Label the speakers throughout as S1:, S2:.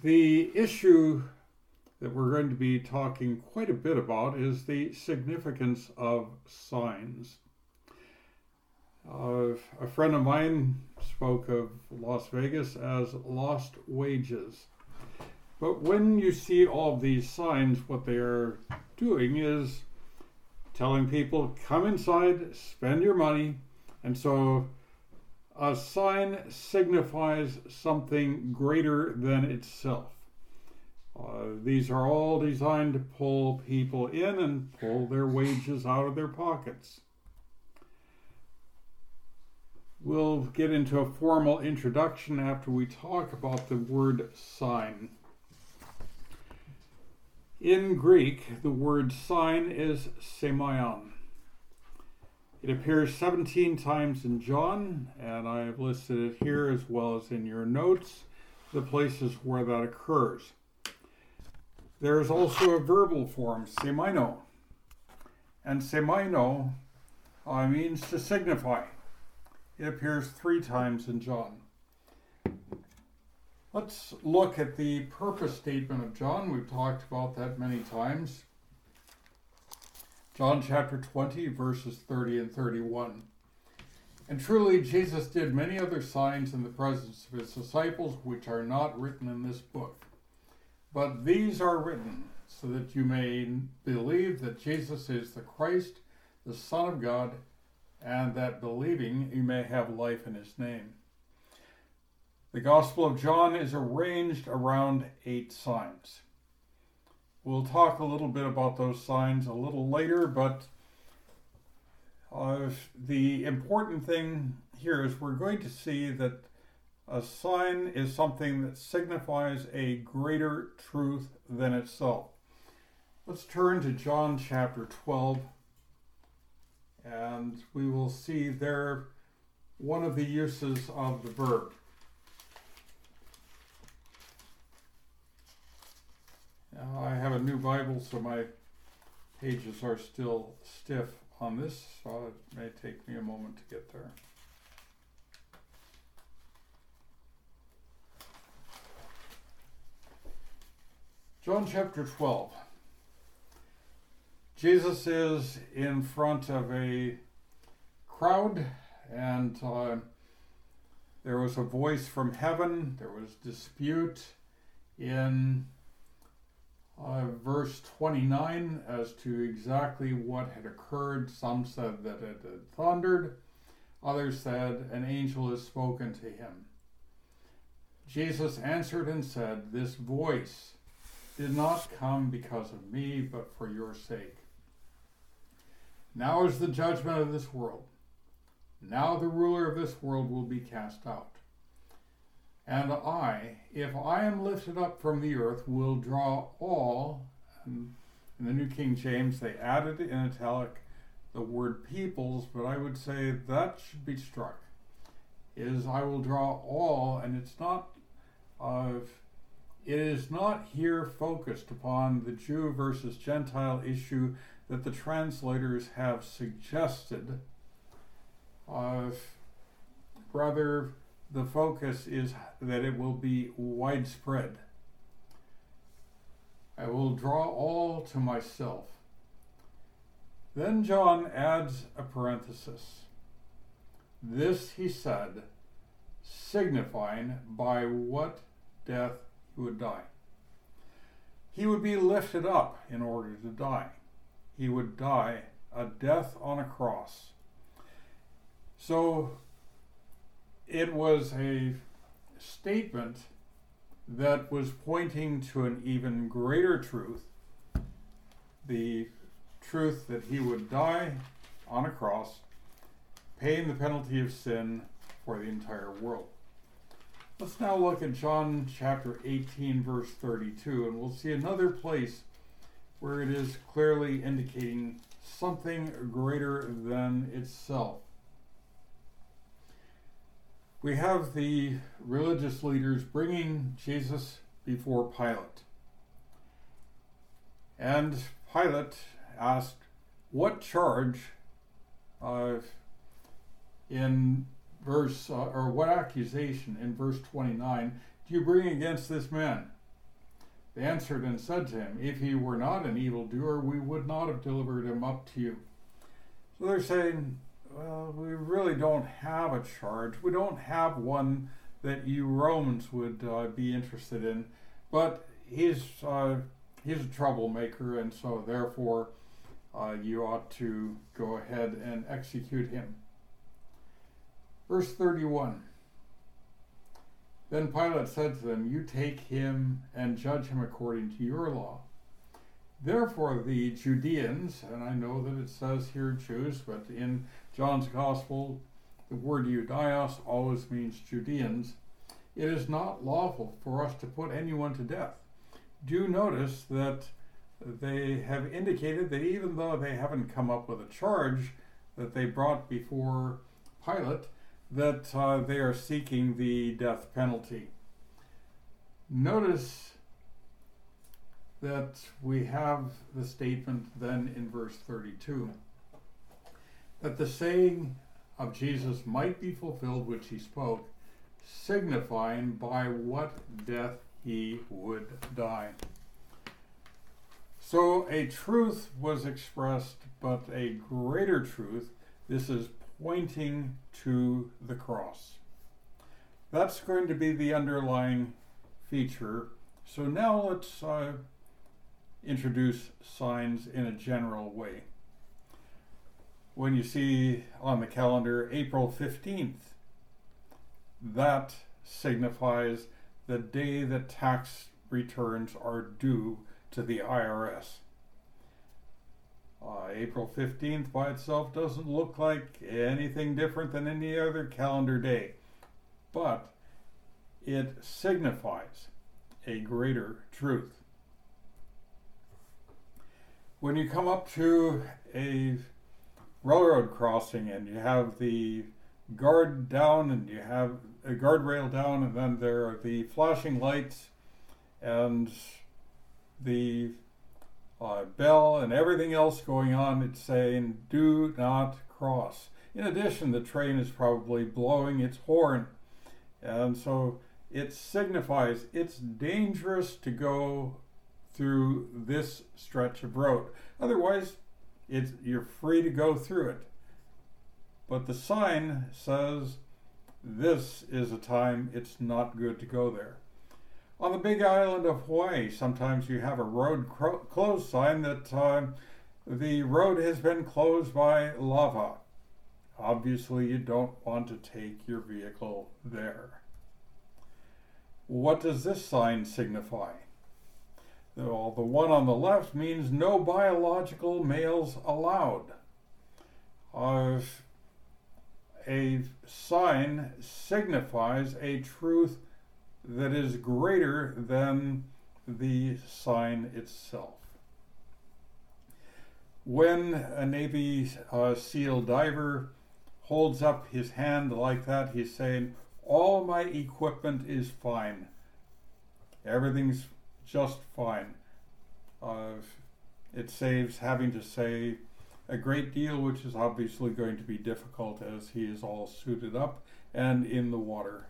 S1: The issue that we're going to be talking quite a bit about is the significance of signs. A friend of mine spoke of Las Vegas as lost wages. But when you see all of these signs, what they are doing is telling people, come inside, spend your money. And so a sign signifies something greater than itself. These are all designed to pull people in and pull their wages out of their pockets. We'll get into a formal introduction after we talk about the word sign. In Greek, the word sign is semeion. It appears 17 times in John, and I have listed it here as well as in your notes, the places where that occurs. There is also a verbal form, semeino, and semeino means to signify. It appears 3 times in John. Let's look at the purpose statement of John. We've talked about that many times. John chapter 20, verses 30 and 31. And truly, Jesus did many other signs in the presence of his disciples, which are not written in this book. But these are written so that you may believe that Jesus is the Christ, the Son of God, and that believing you may have life in his name. The Gospel of John is arranged around 8 signs. We'll talk a little bit about those signs a little later, but the important thing here is we're going to see that a sign is something that signifies a greater truth than itself. Let's turn to John chapter 12, and we will see there one of the uses of the verb. Now, I have a new Bible, so my pages are still stiff on this, so it may take me a moment to get there. John chapter 12. Jesus is in front of a crowd, and there was a voice from heaven. There was dispute in verse 29 as to exactly what had occurred. Some said that it had thundered. Others said an angel has spoken to him. Jesus answered and said, "This voice did not come because of me, but for your sake. Now is the judgment of this world. Now the ruler of this world will be cast out. And I, if I am lifted up from the earth, will draw all," and in the New King James they added in italic the word peoples, but I would say that should be struck, is I will draw all, and it is not here focused upon the Jew versus Gentile issue that the translators have suggested. Rather, the focus is that it will be widespread. I will draw all to myself. Then John adds a parenthesis. This he said, signifying by what death he would die. He would be lifted up in order to die. He would die a death on a cross. So it was a statement that was pointing to an even greater truth, the truth that he would die on a cross, paying the penalty of sin for the entire world. Let's now look at John chapter 18, verse 32, and we'll see another place where it is clearly indicating something greater than itself. We have the religious leaders bringing Jesus before Pilate. And Pilate asked, what charge what accusation in verse 29 do you bring against this man? They answered and said to him, "If he were not an evildoer, we would not have delivered him up to you." So they're saying, well, we really don't have a charge. We don't have one that you Romans would be interested in. But he's a troublemaker, and so therefore you ought to go ahead and execute him. Verse 31. Then Pilate said to them, "You take him and judge him according to your law." Therefore the Judeans, and I know that it says here Jews, but in John's Gospel, the word Judaios always means Judeans. It is not lawful for us to put anyone to death. Do notice that they have indicated that even though they haven't come up with a charge that they brought before Pilate, that they are seeking the death penalty. Notice that we have the statement then in verse 32, that the saying of Jesus might be fulfilled which he spoke, signifying by what death he would die. So a truth was expressed, but a greater truth. This is pointing to the cross. That's going to be the underlying feature. So now let's introduce signs in a general way. When you see on the calendar April 15th, that signifies the day that tax returns are due to the IRS. April 15th by itself doesn't look like anything different than any other calendar day, but it signifies a greater truth. When you come up to a railroad crossing and you have the guard down and you have a guardrail down, and then there are the flashing lights and the bell and everything else going on, it's saying do not cross. In addition, the train is probably blowing its horn, and so it signifies it's dangerous to go through this stretch of road. Otherwise, you're free to go through it. But the sign says this is a time it's not good to go there. On the big island of Hawaii, sometimes you have a road closed sign that the road has been closed by lava. Obviously, you don't want to take your vehicle there. What does this sign signify? Well, the one on the left means no biological males allowed. A sign signifies a truth that is greater than the sign itself. When a Navy SEAL diver holds up his hand like that, he's saying, all my equipment is fine. Everything's just fine. It saves having to say a great deal, which is obviously going to be difficult as he is all suited up and in the water.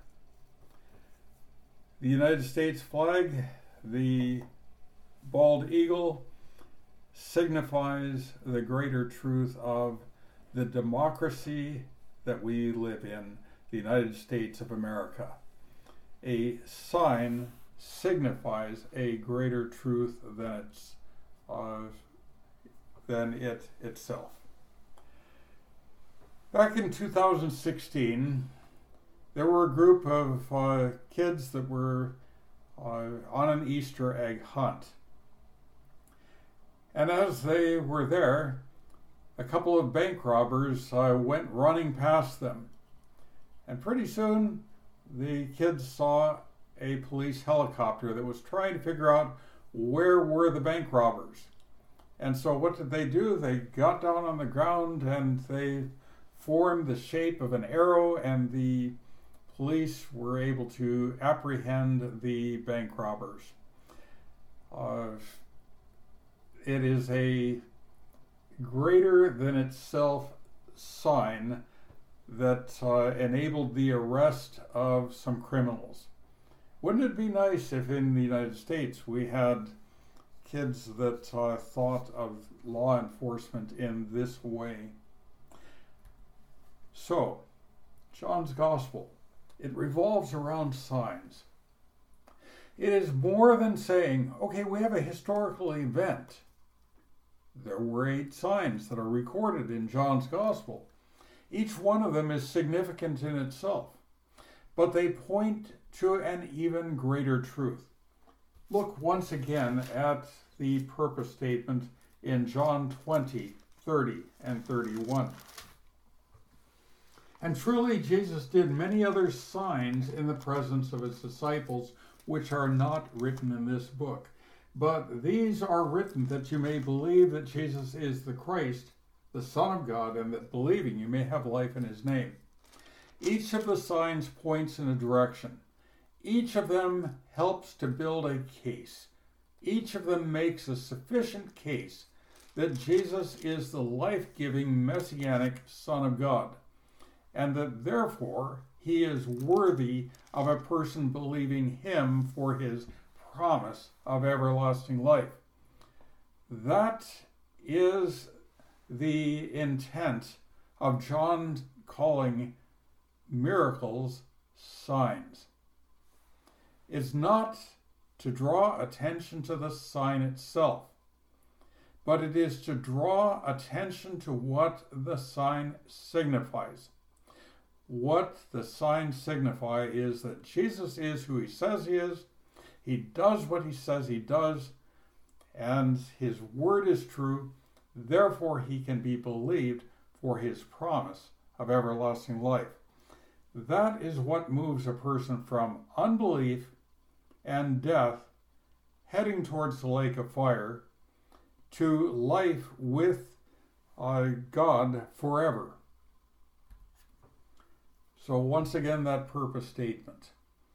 S1: The United States flag, the bald eagle, signifies the greater truth of the democracy that we live in, the United States of America. A sign signifies a greater truth than it itself. Back in 2016, there were a group of kids that were on an Easter egg hunt. And as they were there, a couple of bank robbers went running past them. And pretty soon, the kids saw a police helicopter that was trying to figure out where were the bank robbers. And so what did they do? They got down on the ground and they formed the shape of an arrow, and the police were able to apprehend the bank robbers. It is a greater than itself sign that enabled the arrest of some criminals. Wouldn't it be nice if in the United States we had kids that thought of law enforcement in this way? So, John's Gospel, it revolves around signs. It is more than saying, okay, we have a historical event. There were 8 signs that are recorded in John's Gospel. Each one of them is significant in itself, but they point to an even greater truth. Look once again at the purpose statement in John 20, 30, and 31. And truly Jesus did many other signs in the presence of his disciples, which are not written in this book. But these are written that you may believe that Jesus is the Christ, the Son of God, and that believing you may have life in his name. Each of the signs points in a direction. Each of them helps to build a case. Each of them makes a sufficient case that Jesus is the life-giving Messianic Son of God, and that therefore he is worthy of a person believing him for his promise of everlasting life. That is the intent of John calling miracles signs. It's not to draw attention to the sign itself, but it is to draw attention to what the sign signifies. What the signs signify is that Jesus is who he says he is, he does what he says he does, and his word is true, therefore he can be believed for his promise of everlasting life. That is what moves a person from unbelief and death, heading towards the lake of fire, to life with God forever. So once again, that purpose statement.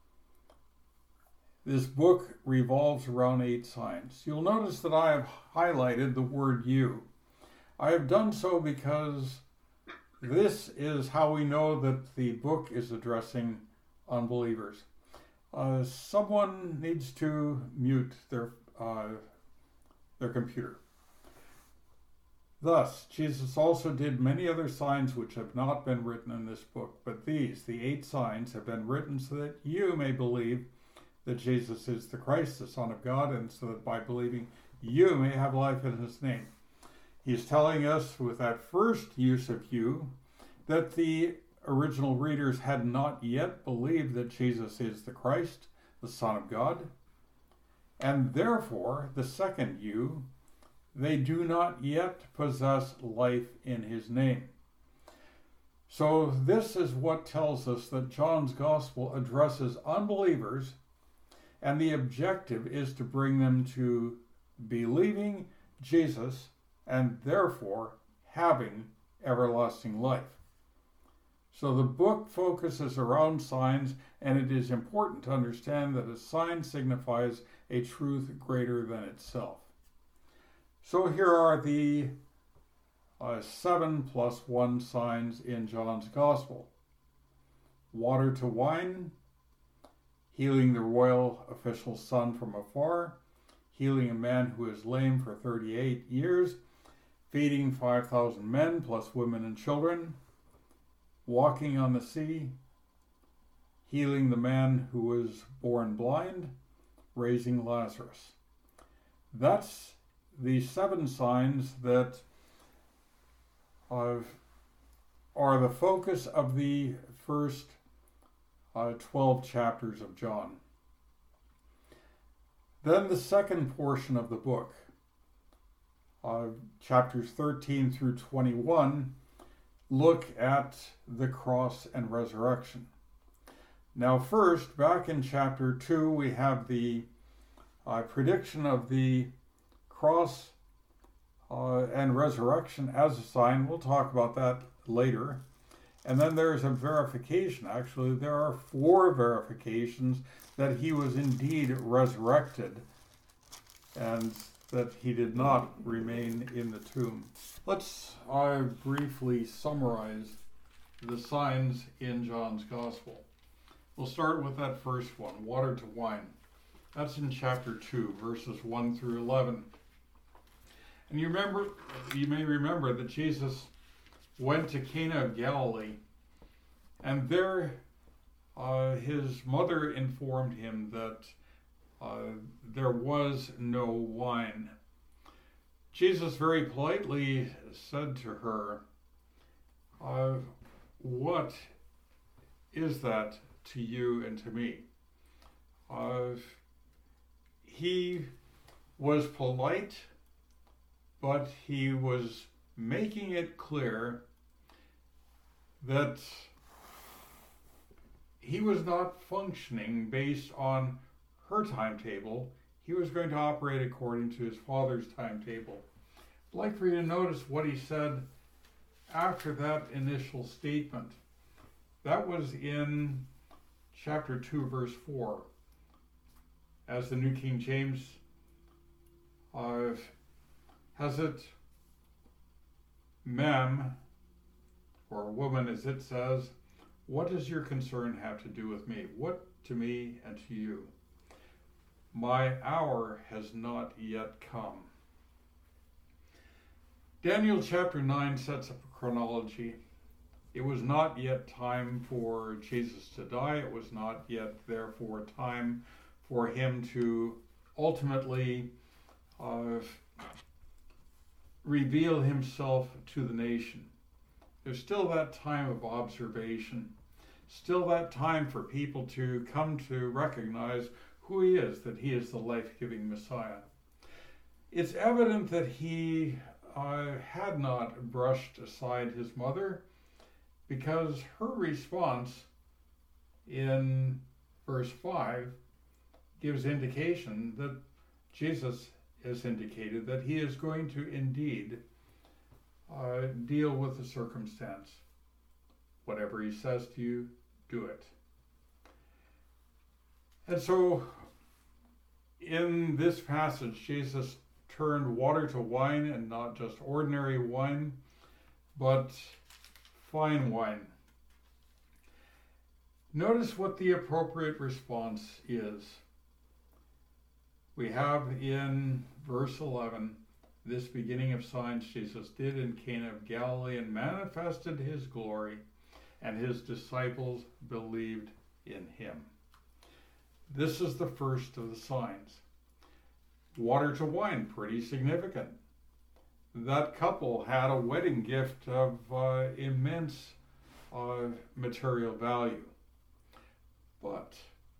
S1: This book revolves around 8 signs. You'll notice that I have highlighted the word you. I have done so because this is how we know that the book is addressing unbelievers. Someone needs to mute their computer. Thus, Jesus also did many other signs which have not been written in this book, but these, the 8 signs, have been written so that you may believe that Jesus is the Christ, the Son of God, and so that by believing you may have life in his name. He's telling us with that first use of you that the original readers had not yet believed that Jesus is the Christ, the Son of God, and therefore the second you, they do not yet possess life in his name. So this is what tells us that John's Gospel addresses unbelievers, and the objective is to bring them to believing Jesus and therefore having everlasting life. So the book focuses around signs, and it is important to understand that a sign signifies a truth greater than itself. So here are the 7 + 1 signs in John's Gospel. Water to wine, healing the royal official's son from afar, healing a man who is lame for 38 years, feeding 5,000 men plus women and children, walking on the sea, healing the man who was born blind, raising Lazarus. That's the 7 signs that are the focus of the first 12 chapters of John. Then the second portion of the book, chapters 13 through 21, look at the cross and resurrection. Now first, back in chapter 2, we have the prediction of the cross and resurrection as a sign. We'll talk about that later. And then there's a verification. Actually, there are 4 verifications that he was indeed resurrected and that he did not remain in the tomb. Let's briefly summarize the signs in John's Gospel. We'll start with that first one, water to wine. That's in chapter 2, verses 1 through 11. And you may remember that Jesus went to Cana of Galilee, and there his mother informed him that there was no wine. Jesus very politely said to her, "What is that to you and to me?" He was polite, but he was making it clear that he was not functioning based on her timetable. He was going to operate according to his Father's timetable. I'd like for you to notice what he said after that initial statement. That was in chapter 2, verse 4. As the New King James has it, "Ma'am," or woman as it says, "what does your concern have to do with me? What to me and to you? My hour has not yet come." Daniel chapter 9 sets up a chronology. It was not yet time for Jesus to die. It was not yet, therefore, time for him to ultimately reveal himself to the nation. There's still that time of observation, still that time for people to come to recognize who he is, that he is the life-giving Messiah. It's evident that he had not brushed aside his mother, because her response in verse 5 gives indication that Jesus has indicated that he is going to indeed deal with the circumstance. Whatever he says to you, do it. And so in this passage, Jesus turned water to wine, and not just ordinary wine, but fine wine. Notice what the appropriate response is. We have in verse 11, "This beginning of signs Jesus did in Cana of Galilee and manifested his glory, and his disciples believed in him." This is the first of the signs. Water to wine, pretty significant. That couple had a wedding gift of immense material value, but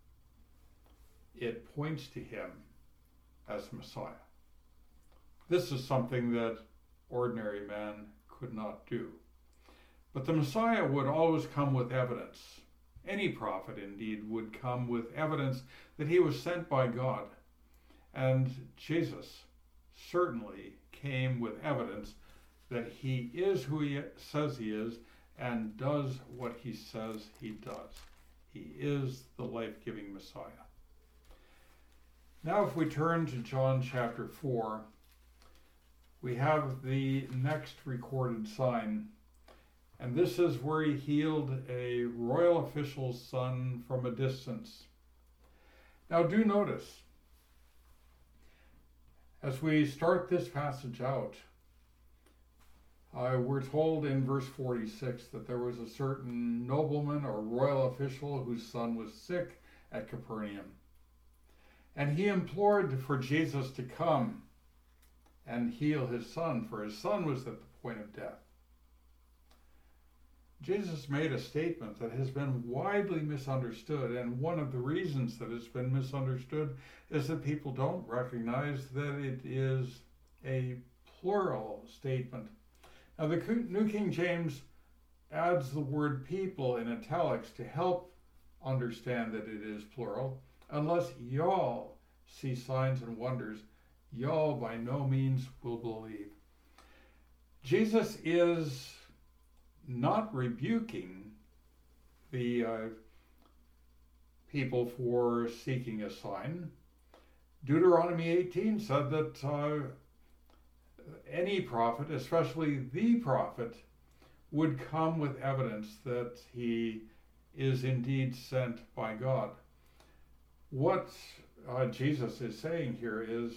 S1: it points to him as Messiah. This is something that ordinary man could not do. But the Messiah would always come with evidence. Any prophet, indeed, would come with evidence that he was sent by God. And Jesus certainly came with evidence that he is who he says he is and does what he says he does. He is the life-giving Messiah. Now if we turn to John chapter 4, we have the next recorded sign. And this is where he healed a royal official's son from a distance. Now do notice, as we start this passage out, we're told in verse 46 that there was a certain nobleman or royal official whose son was sick at Capernaum. And he implored for Jesus to come and heal his son, for his son was at the point of death. Jesus made a statement that has been widely misunderstood, and one of the reasons that it's been misunderstood is that people don't recognize that it is a plural statement. Now, the New King James adds the word people in italics to help understand that it is plural. Unless y'all see signs and wonders, y'all by no means will believe. Jesus is not rebuking the people for seeking a sign. Deuteronomy 18 said that any prophet, especially the prophet, would come with evidence that he is indeed sent by God. What Jesus is saying here is,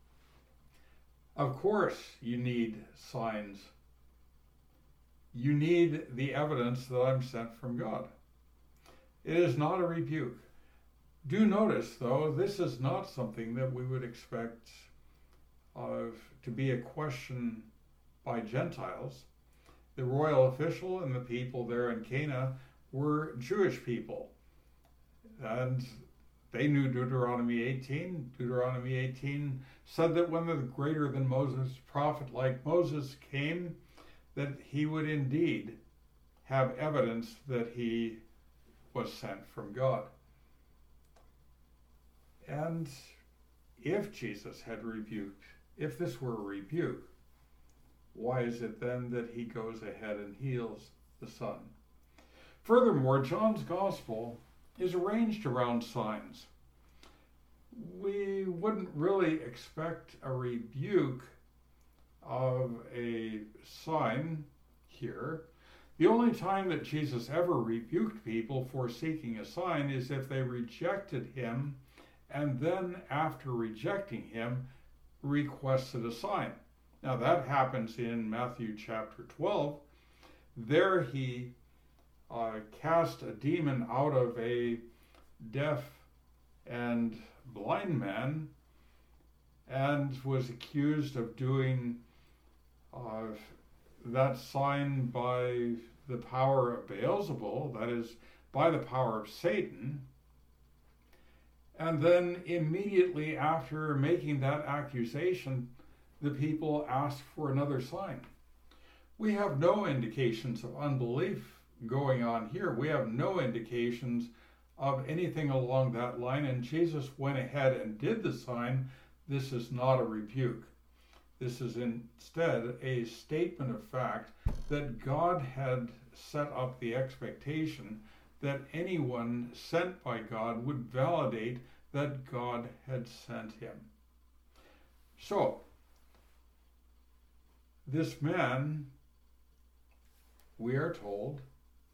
S1: of course you need signs. You need the evidence that I'm sent from God. It is not a rebuke. Do notice, though, this is not something that we would expect to be a question by Gentiles. The royal official and the people there in Cana were Jewish people. And they knew Deuteronomy 18. Deuteronomy 18 said that when the greater than Moses prophet like Moses came, that he would indeed have evidence that he was sent from God. And if Jesus had rebuked, if this were a rebuke, why is it then that he goes ahead and heals the son? Furthermore, John's gospel is arranged around signs. We wouldn't really expect a rebuke of a sign here. The only time that Jesus ever rebuked people for seeking a sign is if they rejected him, and then after rejecting him, requested a sign. Now that happens in Matthew chapter 12. There he cast a demon out of a deaf and blind man and was accused of doing that sign by the power of Beelzebul, that is, by the power of Satan. And then immediately after making that accusation, the people asked for another sign. We have no indications of unbelief going on here. We have no indications of anything along that line, and Jesus went ahead and did the sign. This is not a rebuke. This is instead a statement of fact that God had set up the expectation that anyone sent by God would validate that God had sent him. So, this man, we are told,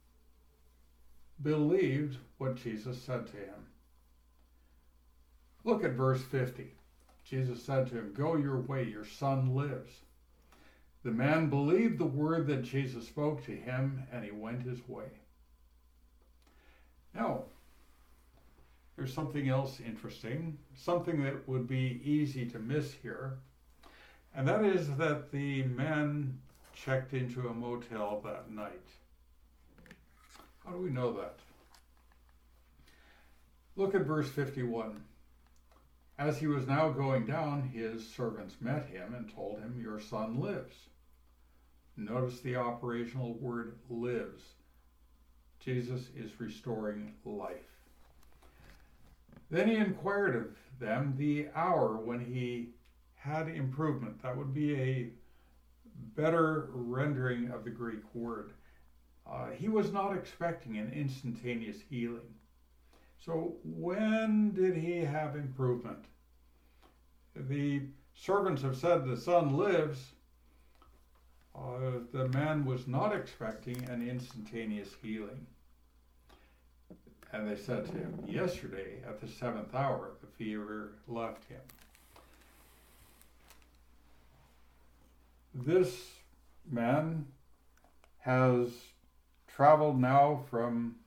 S1: believed what Jesus said to him. Look at verse 50. Jesus said to him, "Go your way, your son lives." The man believed the word that Jesus spoke to him, and he went his way. Now, there's something else interesting, something that would be easy to miss here, and that is that the man checked into a motel that night. How do we know that? Look at verse 51. As he was now going down, his servants met him and told him, "Your son lives." Notice the operational word lives. Jesus is restoring life. Then he inquired of them the hour when he had improvement. That would be a better rendering of the Greek word. He was not expecting an instantaneous healing. So when did he have improvement? The servants have said the son lives. The man was not expecting an instantaneous healing. And they said to him, "Yesterday at the 7th hour, the fever left him." This man has traveled now from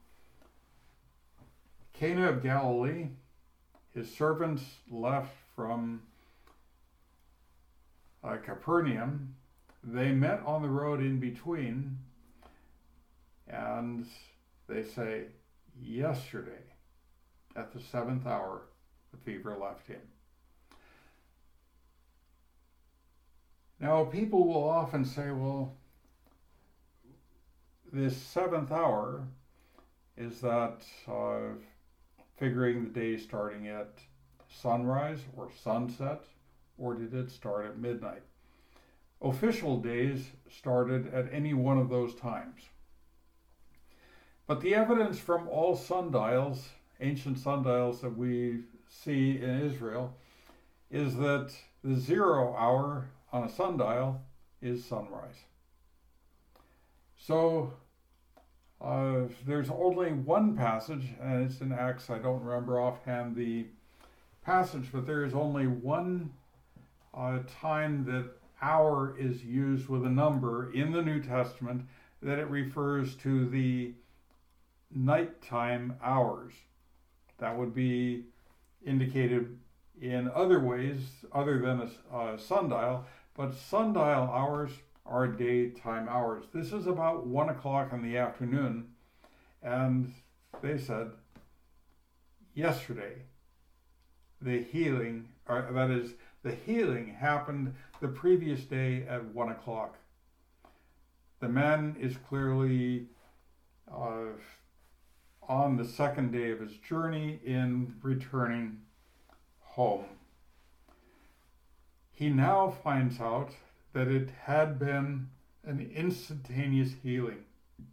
S1: Cana of Galilee. His servants left from Capernaum. They met on the road in between, and they say, "Yesterday at the 7th hour, the fever left him." Now, people will often say, well, this 7th hour, is that figuring the day starting at sunrise or sunset, or did it start at midnight? Official days started at any one of those times. But the evidence from all sundials, ancient sundials that we see in Israel, is that the 0 hour on a sundial is sunrise. So There's only one passage, and it's in Acts. I don't remember offhand the passage, but there is only one time that hour is used with a number in the New Testament, that it refers to the nighttime hours. That would be indicated in other ways other than a sundial, but sundial hours are daytime hours. This is about 1 o'clock in the afternoon, and they said yesterday the healing happened the previous day at 1 o'clock. The man is clearly on the second day of his journey in returning home. He now finds out that it had been an instantaneous healing.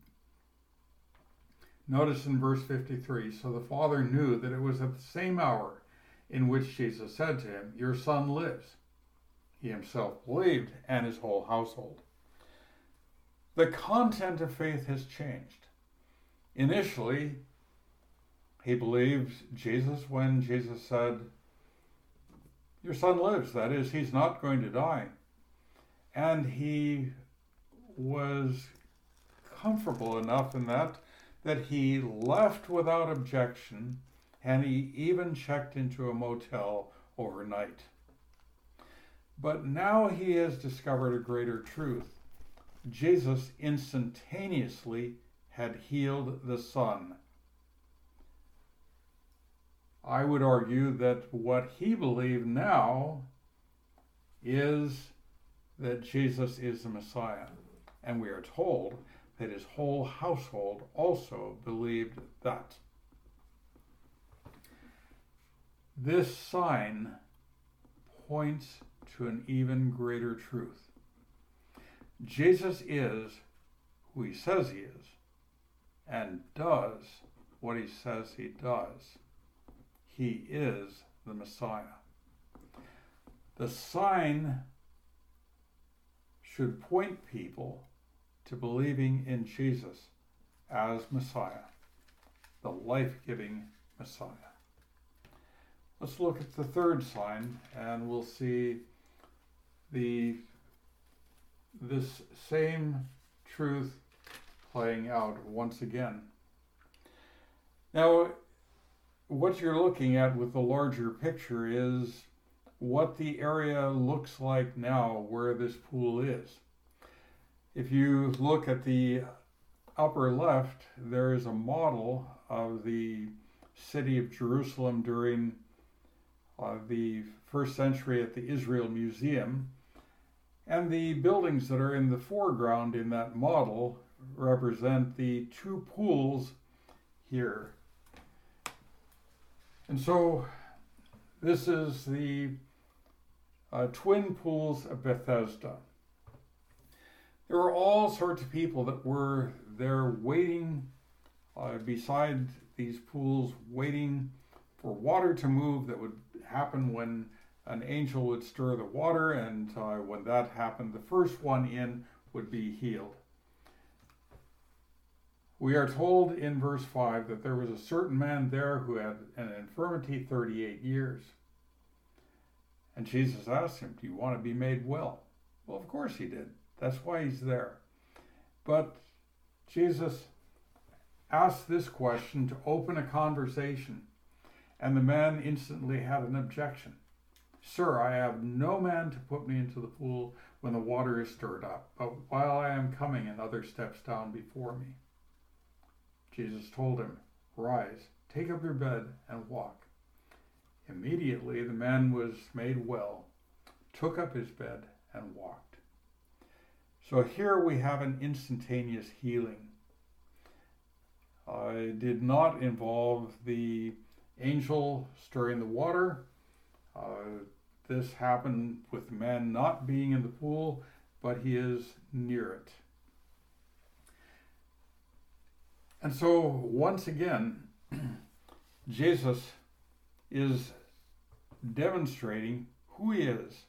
S1: Notice in verse 53, so the father knew that it was at the same hour in which Jesus said to him, "Your son lives." He himself believed, and his whole household. The content of faith has changed. Initially, he believed Jesus when Jesus said, "Your son lives." That is, he's not going to die. And he was comfortable enough in that he left without objection, and he even checked into a motel overnight. But now he has discovered a greater truth. Jesus instantaneously had healed the son. I would argue that what he believed now is that Jesus is the Messiah. And we are told that his whole household also believed that. This sign points to an even greater truth. Jesus is who he says he is, and does what he says he does. He is the Messiah. The sign should point people to believing in Jesus as Messiah, the life-giving Messiah. Let's look at the third sign, and we'll see this same truth playing out once again. Now, what you're looking at with the larger picture is what the area looks like now where this pool is. If you look at the upper left, there is a model of the city of Jerusalem during the first century at the Israel Museum, and the buildings that are in the foreground in that model represent the two pools here. And so this is the twin pools of Bethesda. There were all sorts of people that were there waiting beside these pools, waiting for water to move. That would happen when an angel would stir the water, and when that happened, the first one in would be healed. We are told in verse 5 that there was a certain man there who had an infirmity 38 years. And Jesus asked him, "Do you want to be made well?" Well, of course he did. That's why he's there. But Jesus asked this question to open a conversation, and the man instantly had an objection. "Sir, I have no man to put me into the pool when the water is stirred up, but while I am coming, another steps down before me." Jesus told him, "Rise, take up your bed, and walk." Immediately the man was made well, took up his bed, and walked. So here we have an instantaneous healing. It did not involve the angel stirring the water. This happened with the man not being in the pool, but he is near it. And so, once again, Jesus is demonstrating who he is.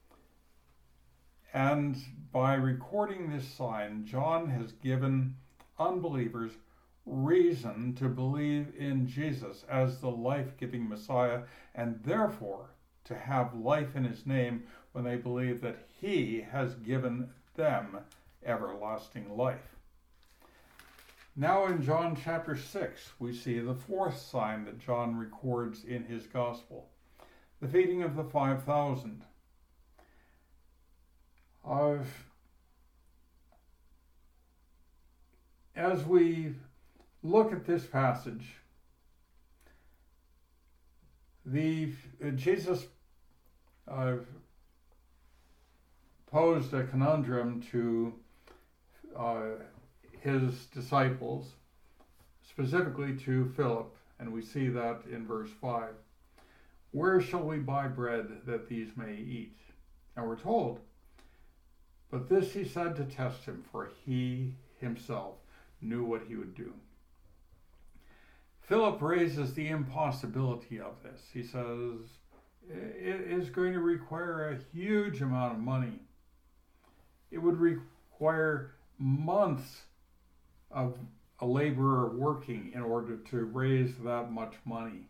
S1: And by recording this sign, John has given unbelievers reason to believe in Jesus as the life-giving Messiah, and therefore to have life in his name when they believe that he has given them everlasting life. Now in John chapter 6, we see the fourth sign that John records in his gospel, the feeding of the 5,000. As we look at this passage, Jesus posed a conundrum to his disciples, specifically to Philip, and we see that in verse 5. Where shall we buy bread that these may eat? And we're told, but this he said to test him, for he himself knew what he would do. Philip raises the impossibility of this. He says it is going to require a huge amount of money. It would require months of a laborer working in order to raise that much money.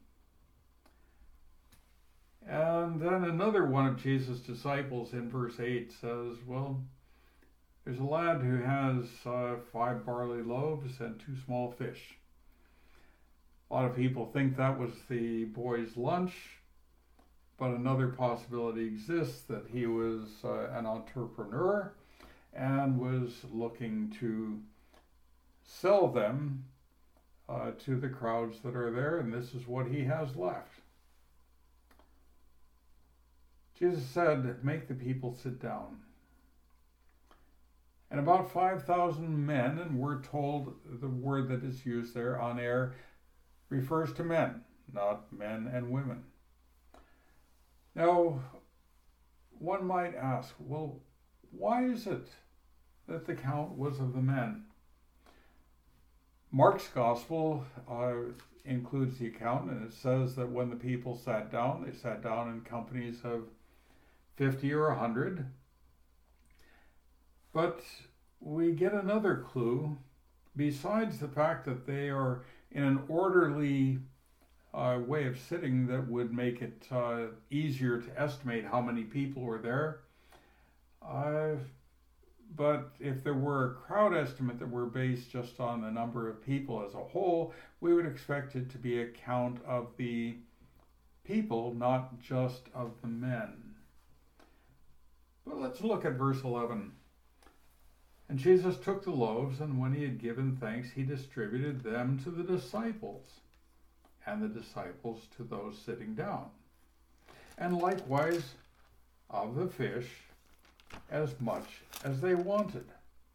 S1: And then another one of Jesus' disciples in verse 8 says, well, there's a lad who has 5 barley loaves and 2 small fish. A lot of people think that was the boy's lunch, but another possibility exists that he was an entrepreneur and was looking to sell them to the crowds that are there, and this is what he has left. Jesus said, make the people sit down. And about 5,000 men, and we're told the word that is used there on air refers to men, not men and women. Now, one might ask, well, why is it that the count was of the men? Mark's gospel includes the account, and it says that when the people sat down, they sat down in companies of 50 or 100. But we get another clue, besides the fact that they are in an orderly way of sitting that would make it easier to estimate how many people were there. But if there were a crowd estimate that were based just on the number of people as a whole, we would expect it to be a count of the people, not just of the men. But let's look at verse 11. And Jesus took the loaves, and when he had given thanks, he distributed them to the disciples, and the disciples to those sitting down. And likewise of the fish, as much as they wanted.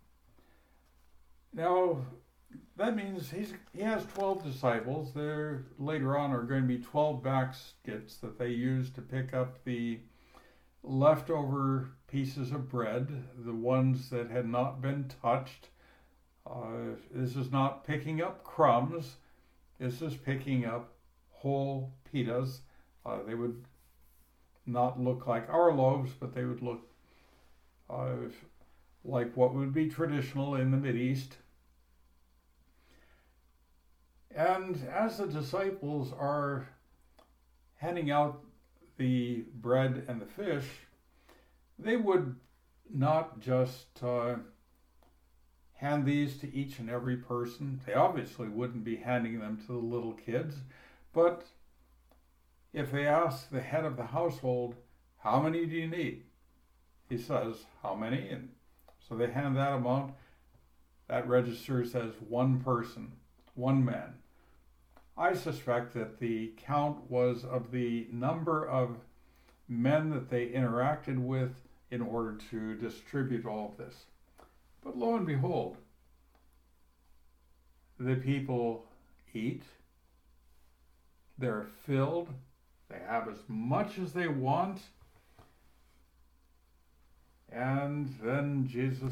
S1: Now, that means he has 12 disciples. There later on are going to be 12 baskets that they use to pick up the leftover pieces of bread, the ones that had not been touched. This is not picking up crumbs. This is picking up whole pitas. They would not look like our loaves, but they would look like what would be traditional in the Mideast. And as the disciples are handing out the bread and the fish, they would not just hand these to each and every person. They obviously wouldn't be handing them to the little kids, but if they ask the head of the household, how many do you need? He says, how many? And so they hand that amount. That registers as one person, one man. I suspect that the count was of the number of men that they interacted with in order to distribute all of this. But lo and behold, the people eat, they're filled, they have as much as they want, and then Jesus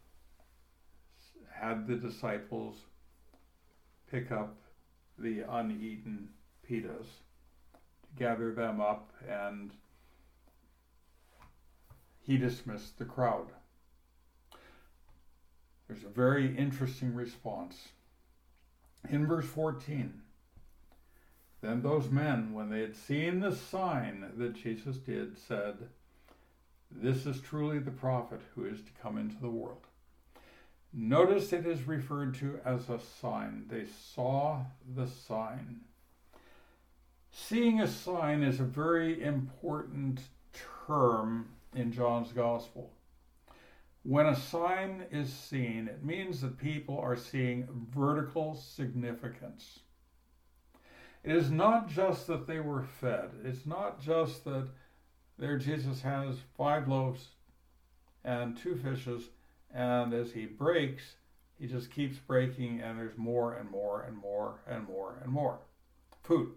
S1: had the disciples pick up the uneaten pitas, gather them up, and he dismissed the crowd. there's a very interesting response. In verse 14, then those men, when they had seen the sign that Jesus did, said, "This is truly the prophet who is to come into the world." Notice it is referred to as a sign. They saw the sign. Seeing a sign is a very important term in John's Gospel. When a sign is seen, it means that people are seeing vertical significance. It is not just that they were fed. It's not just that there Jesus has 5 loaves and 2 fishes, and as he breaks, he just keeps breaking, and there's more and more and more and more and more food.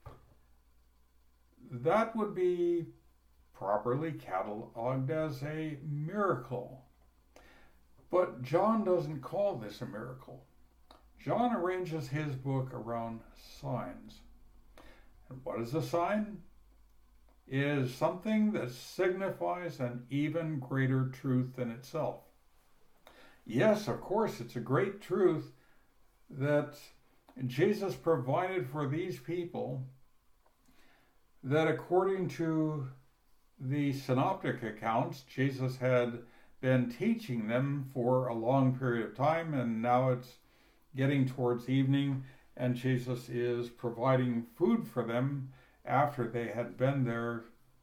S1: That would be properly cataloged as a miracle. But John doesn't call this a miracle. John arranges his book around signs. And what is a sign? It is something that signifies an even greater truth than itself. Yes, of course, it's a great truth that Jesus provided for these people, that according to the synoptic accounts, Jesus had been teaching them for a long period of time, and now it's getting towards evening, and Jesus is providing food for them after they had been there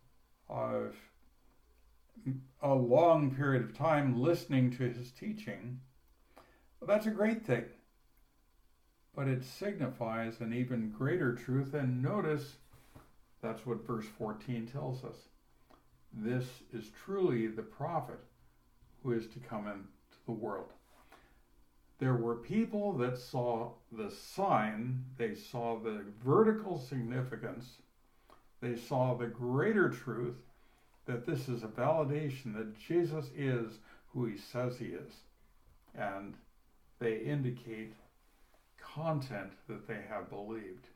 S1: a long period of time listening to his teaching. Well, that's a great thing. But it signifies an even greater truth, and notice that's what verse 14 tells us. This is truly the prophet who is to come into the world. There were people that saw the sign, they saw the vertical significance, they saw the greater truth that this is a validation that Jesus is who he says he is. And they indicate content that they have believed.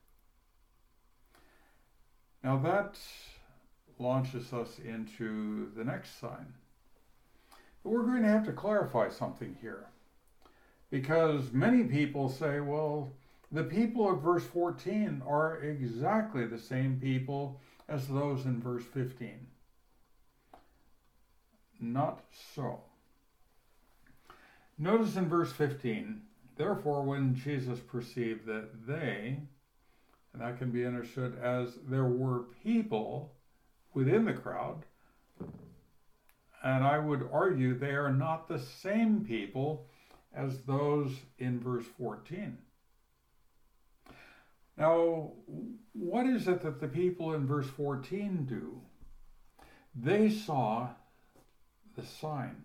S1: Now that launches us into the next sign. But we're going to have to clarify something here, because many people say, well, the people of verse 14 are exactly the same people as those in verse 15. Not so. Notice in verse 15, therefore when Jesus perceived that they, and that can be understood as there were people within the crowd, and I would argue they are not the same people as those in verse 14. Now, what is it that the people in verse 14 do? They saw the sign.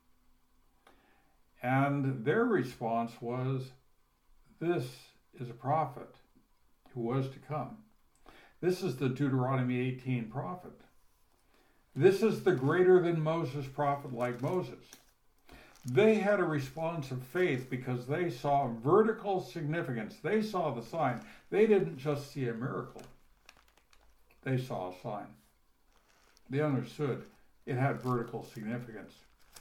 S1: And their response was, this is a prophet who was to come. This is the Deuteronomy 18 prophet. This is the greater than Moses prophet like Moses. They had a response of faith because they saw vertical significance. They saw the sign. They didn't just see a miracle. They saw a sign. They understood it had vertical significance.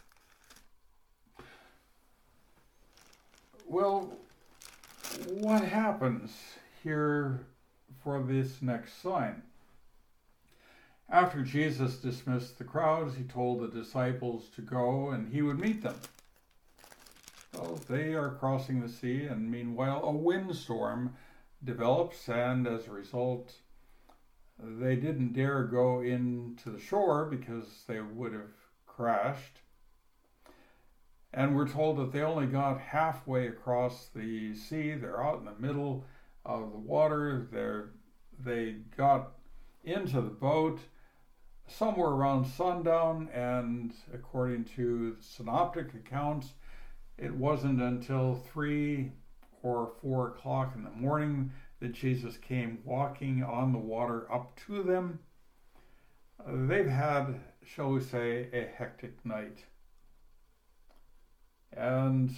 S1: Well, what happens here for this next sign? After Jesus dismissed the crowds, he told the disciples to go and he would meet them. Well, they are crossing the sea, and meanwhile a windstorm develops, and as a result, they didn't dare go into the shore because they would have crashed. And we're told that they only got halfway across the sea. They're out in the middle of the water. They got into the boat somewhere around sundown, and according to synoptic accounts, it wasn't until 3 or 4 o'clock in the morning that Jesus came walking on the water up to them. They've had, shall we say, a hectic night. And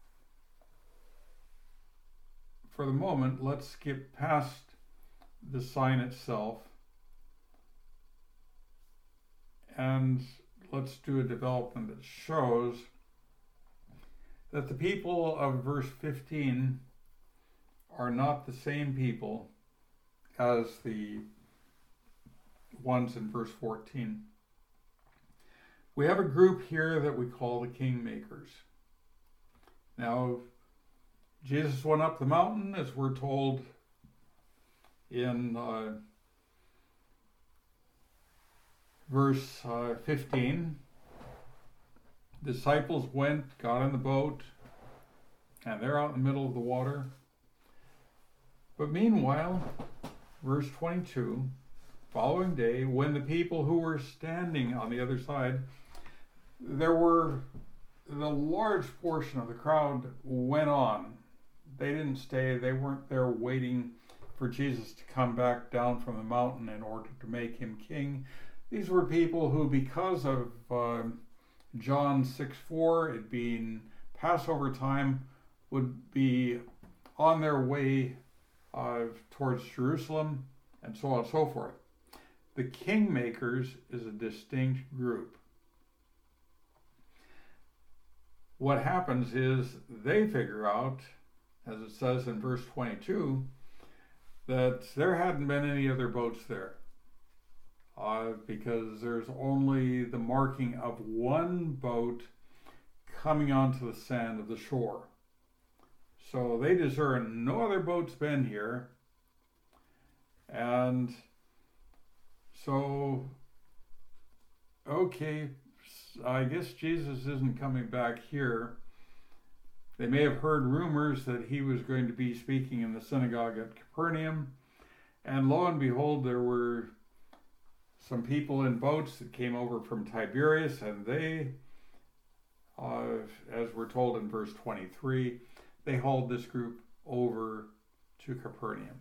S1: for the moment, let's skip past the sign itself and let's do a development that shows that the people of verse 15 are not the same people as the ones in verse 14. We have a group here that we call the kingmakers. Now, Jesus went up the mountain, as we're told in verse 15. Disciples went, got in the boat, and they're out in the middle of the water. But meanwhile, verse 22, following day, when the people who were standing on the other side, the large portion of the crowd went on. They didn't stay. They weren't there waiting for Jesus to come back down from the mountain in order to make him king. These were people who, because of John 6:4, it being Passover time, would be on their way towards Jerusalem, and so on and so forth. The kingmakers is a distinct group. What happens is they figure out, as it says in verse 22, that there hadn't been any other boats there. Because there's only the marking of one boat coming onto the sand of the shore. So they discern no other boat's been here. And so, okay, I guess Jesus isn't coming back here. They may have heard rumors that he was going to be speaking in the synagogue at Capernaum. And lo and behold, there were some people in boats that came over from Tiberias, and they, as we're told in verse 23, they hauled this group over to Capernaum.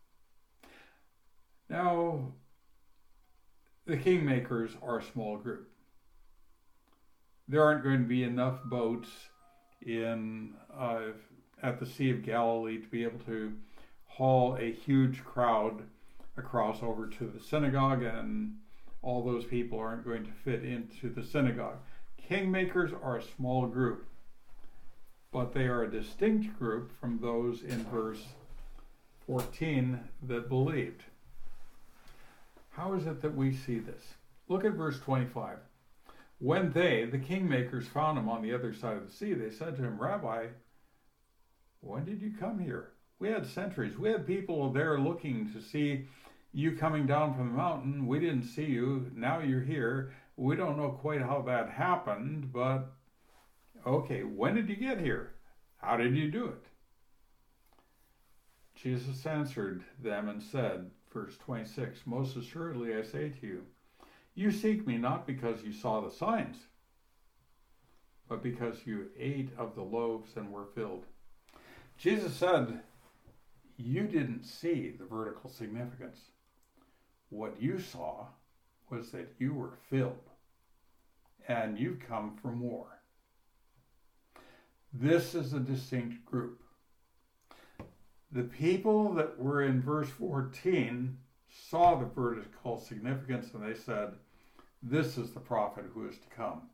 S1: Now, the kingmakers are a small group. There aren't going to be enough boats at the Sea of Galilee to be able to haul a huge crowd across over to the synagogue, and all those people aren't going to fit into the synagogue. Kingmakers are a small group, but they are a distinct group from those in verse 14 that believed. How is it that we see this? Look at verse 25. When they, the kingmakers, found him on the other side of the sea, they said to him, Rabbi, when did you come here? We had sentries. We had people there looking to see you coming down from the mountain. We didn't see you. Now you're here. We don't know quite how that happened, but okay, when did you get here? How did you do it? Jesus answered them and said, verse 26, Most assuredly I say to you, you seek me not because you saw the signs, but because you ate of the loaves and were filled. Jesus said, you didn't see the vertical significance. What you saw was that you were filled, and you've come for more. This is a distinct group. The people that were in verse 14 saw the vertical significance, and they said, this is the prophet who is to come.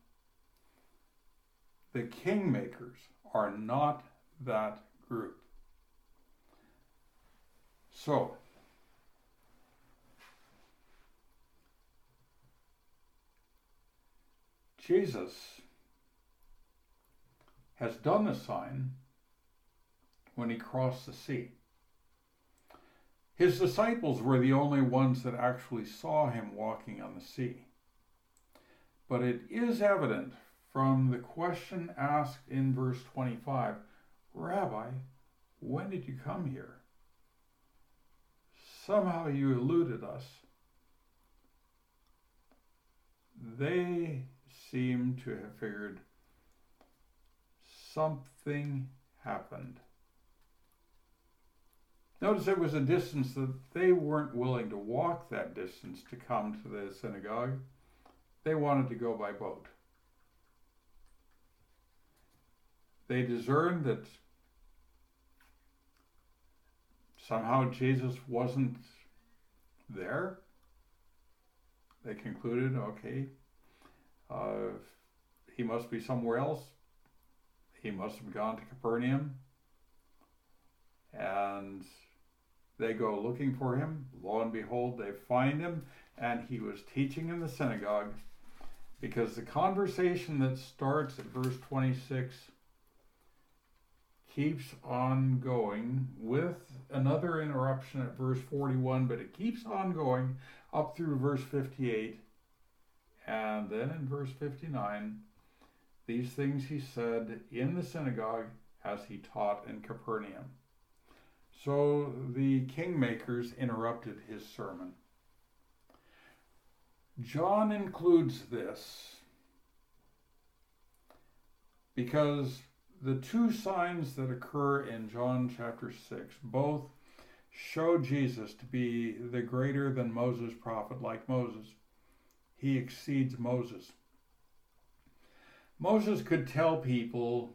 S1: The kingmakers are not that group. So, Jesus has done a sign when he crossed the sea. His disciples were the only ones that actually saw him walking on the sea. But it is evident from the question asked in verse 25, Rabbi, when did you come here? Somehow you eluded us. They seem to have figured something happened. Notice it was a distance that they weren't willing to walk that distance to come to the synagogue. They wanted to go by boat. They discerned that somehow Jesus wasn't there. They concluded, okay, he must be somewhere else. he must have gone to Capernaum, and they go looking for him. Lo and behold, they find him, and he was teaching in the synagogue, because the conversation that starts at verse 26 keeps on going with another interruption at verse 41, but it keeps on going up through verse 58, and then in verse 59, these things he said in the synagogue as he taught in Capernaum. So the kingmakers interrupted his sermon. John includes this because the two signs that occur in John chapter 6 both show Jesus to be the greater than Moses prophet. Like Moses, he exceeds Moses. Moses could tell people,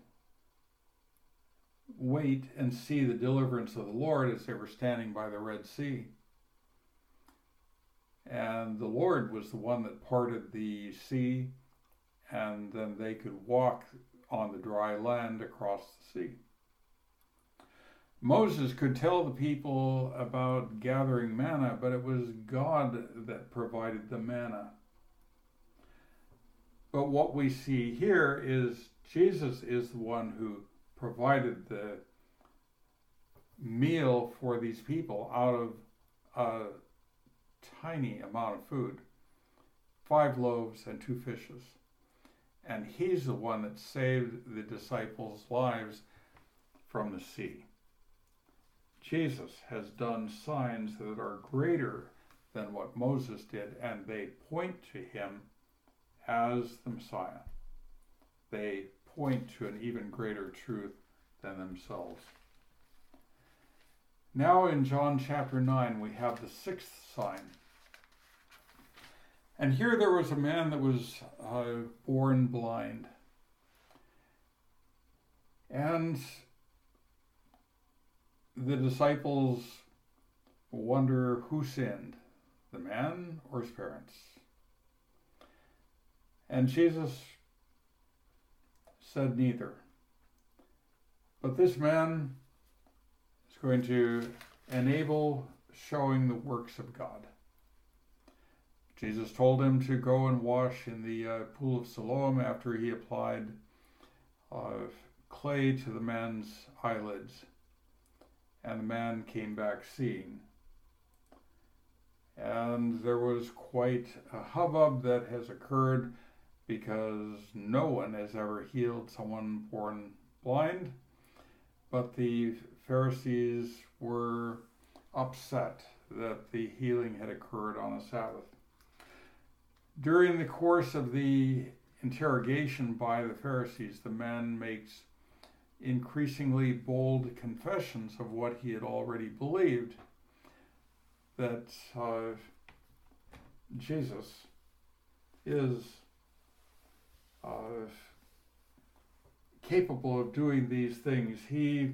S1: wait and see the deliverance of the Lord, as they were standing by the Red Sea. And the Lord was the one that parted the sea, and then they could walk on the dry land across the sea. Moses could tell the people about gathering manna, but it was God that provided the manna. But what we see here is Jesus is the one who provided the meal for these people out of a tiny amount of food, 5 loaves and 2 fishes. And he's the one that saved the disciples' lives from the sea. Jesus has done signs that are greater than what Moses did, and they point to him as the Messiah. They point to an even greater truth than themselves. Now in John chapter 9, we have the 6th sign. And here there was a man that was born blind. And the disciples wonder who sinned, the man or his parents. And Jesus said neither. But this man is going to enable showing the works of God. Jesus told him to go and wash in the pool of Siloam after he applied clay to the man's eyelids. And the man came back seeing. And there was quite a hubbub that has occurred, because no one has ever healed someone born blind, but the Pharisees were upset that the healing had occurred on a Sabbath. During the course of the interrogation by the Pharisees, the man makes increasingly bold confessions of what he had already believed, that Jesus is capable of doing these things. He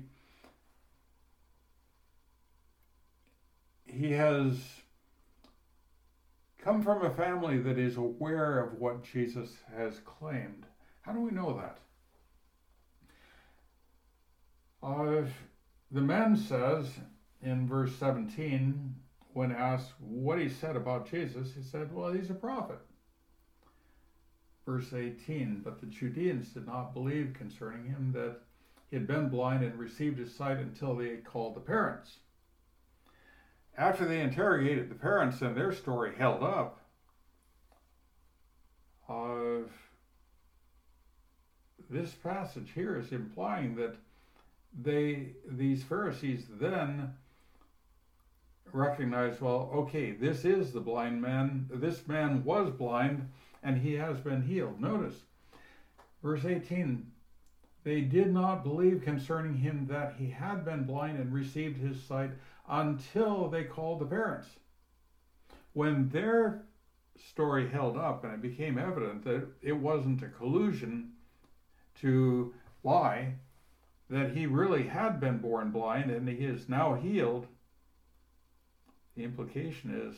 S1: has come from a family that is aware of what Jesus has claimed. How do we know that? The man says in verse 17, when asked what he said about Jesus, he said, well, he's a prophet. Verse 18, but the Judeans did not believe concerning him that he had been blind and received his sight until they had called the parents. After they interrogated the parents and their story held up, this passage here is implying that these Pharisees then recognized, well, okay, this is the blind man. This man was blind, and he has been healed. Notice, verse 18, they did not believe concerning him that he had been blind and received his sight until they called the parents. When their story held up and it became evident that it wasn't a collusion to lie, that he really had been born blind and he is now healed, the implication is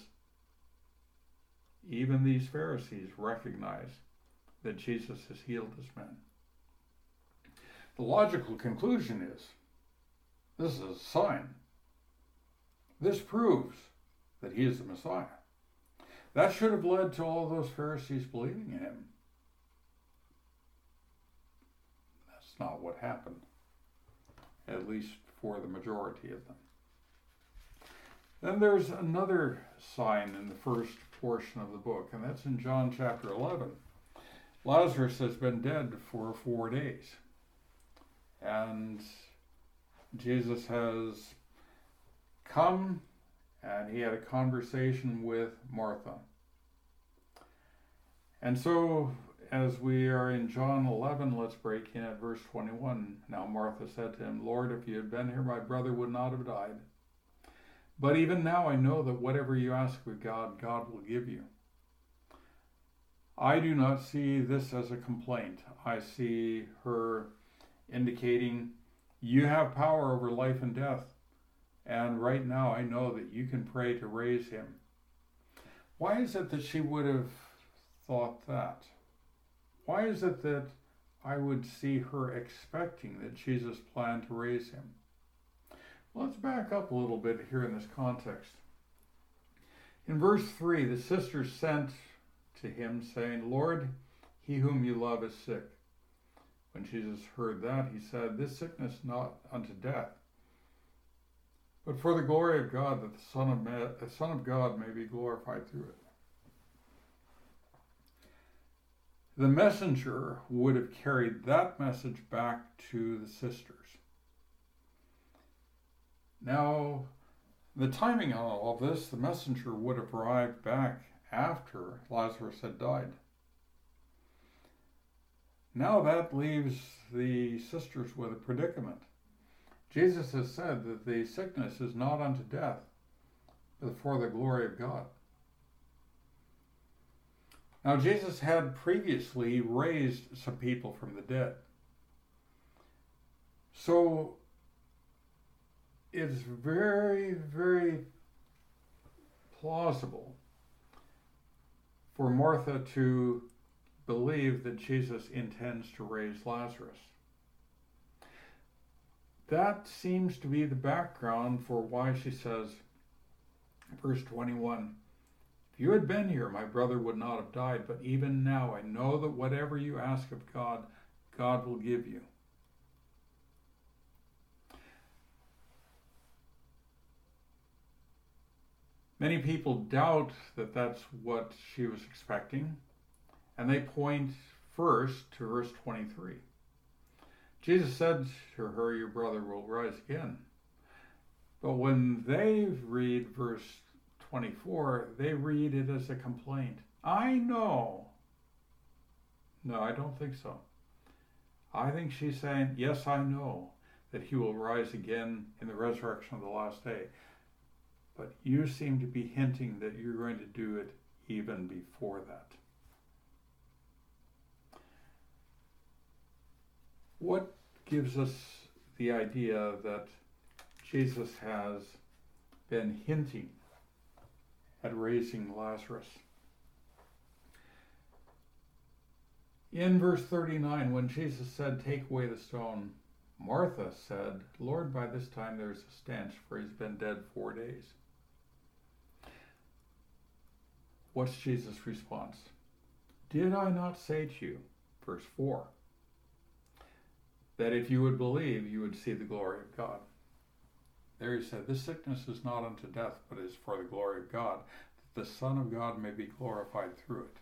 S1: even these Pharisees recognize that Jesus has healed this man. The logical conclusion is, this is a sign. This proves that he is the Messiah. That should have led to all those Pharisees believing in him. That's not what happened, at least for the majority of them. Then there's another sign in the first portion of the book, and that's in John chapter 11. Lazarus has been dead for 4 days, and Jesus has come and he had a conversation with Martha. And so, as we are in John 11, let's break in at verse 21. Now Martha said to him, Lord, if you had been here, my brother would not have died. But even now I know that whatever you ask of God, God will give you. I do not see this as a complaint. I see her indicating, you have power over life and death. And right now I know that you can pray to raise him. Why is it that she would have thought that? Why is it that I would see her expecting that Jesus planned to raise him? Well, let's back up a little bit here in this context. In verse 3, the sisters sent to him, saying, Lord, he whom you love is sick. When Jesus heard that, he said, this sickness not unto death, but for the glory of God, that the Son of God may be glorified through it. The messenger would have carried that message back to the sisters. Now, the timing on all of this, the messenger would have arrived back after Lazarus had died. Now that leaves the sisters with a predicament. Jesus has said that the sickness is not unto death, but for the glory of God. Now, Jesus had previously raised some people from the dead. So, it's very, very plausible for Martha to believe that Jesus intends to raise Lazarus. That seems to be the background for why she says, verse 21, if you had been here, my brother would not have died, but even now I know that whatever you ask of God, God will give you. Many people doubt that that's what she was expecting, and they point first to verse 23. Jesus said to her, your brother will rise again. But when they read verse 24, they read it as a complaint. I know. No, I don't think so. I think she's saying, yes, I know that he will rise again in the resurrection of the last day. But you seem to be hinting that you're going to do it even before that. What gives us the idea that Jesus has been hinting at raising Lazarus? In verse 39, when Jesus said, take away the stone, Martha said, Lord, by this time there is a stench, for he's been dead 4 days. What's Jesus' response? Did I not say to you, verse 4, that if you would believe, you would see the glory of God? There he said, this sickness is not unto death, but is for the glory of God, that the Son of God may be glorified through it.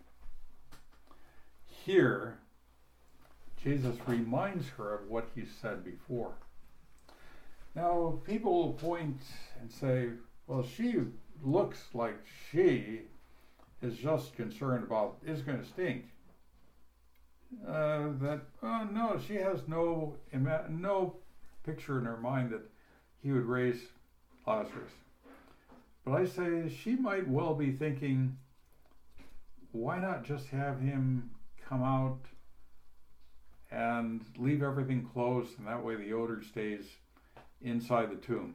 S1: Here, Jesus reminds her of what he said before. Now, people will point and say, well, she looks like she is just concerned about, is going to stink. No, she has no picture in her mind that he would raise Lazarus. But I say she might well be thinking, why not just have him come out and leave everything closed, and that way the odor stays inside the tomb.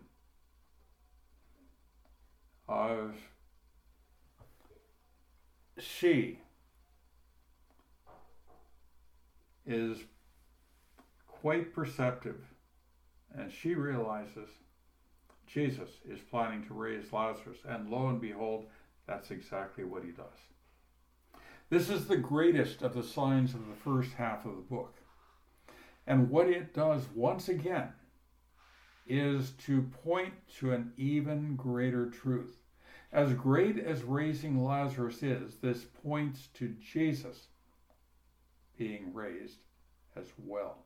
S1: She is quite perceptive, and she realizes Jesus is planning to raise Lazarus, and lo and behold, that's exactly what he does. This is the greatest of the signs of the first half of the book. And what it does once again is to point to an even greater truth. As great as raising Lazarus is, this points to Jesus being raised as well.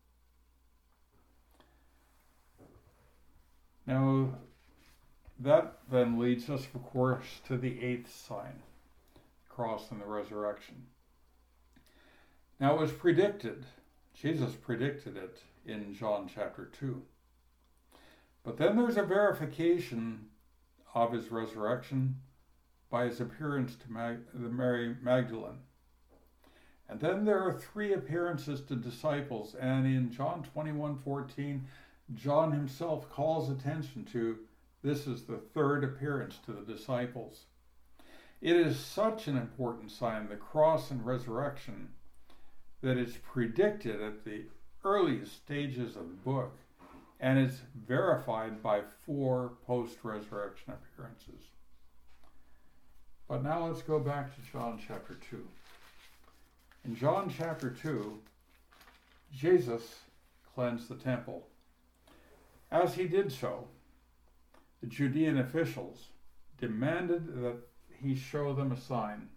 S1: Now, that then leads us, of course, to the eighth sign, the cross and the resurrection. Now, it was predicted, Jesus predicted it in John chapter 2. But then there's a verification of his resurrection by his appearance to Mary Magdalene. And then there are 3 appearances to disciples, and in John 21:14, John himself calls attention to this is the 3rd appearance to the disciples. It is such an important sign, the cross and resurrection, that it's predicted at the earliest stages of the book, and it's verified by 4 post-resurrection appearances. But now let's go back to John chapter 2. In John chapter 2, Jesus cleansed the temple. As he did so, the Judean officials demanded that he show them a sign.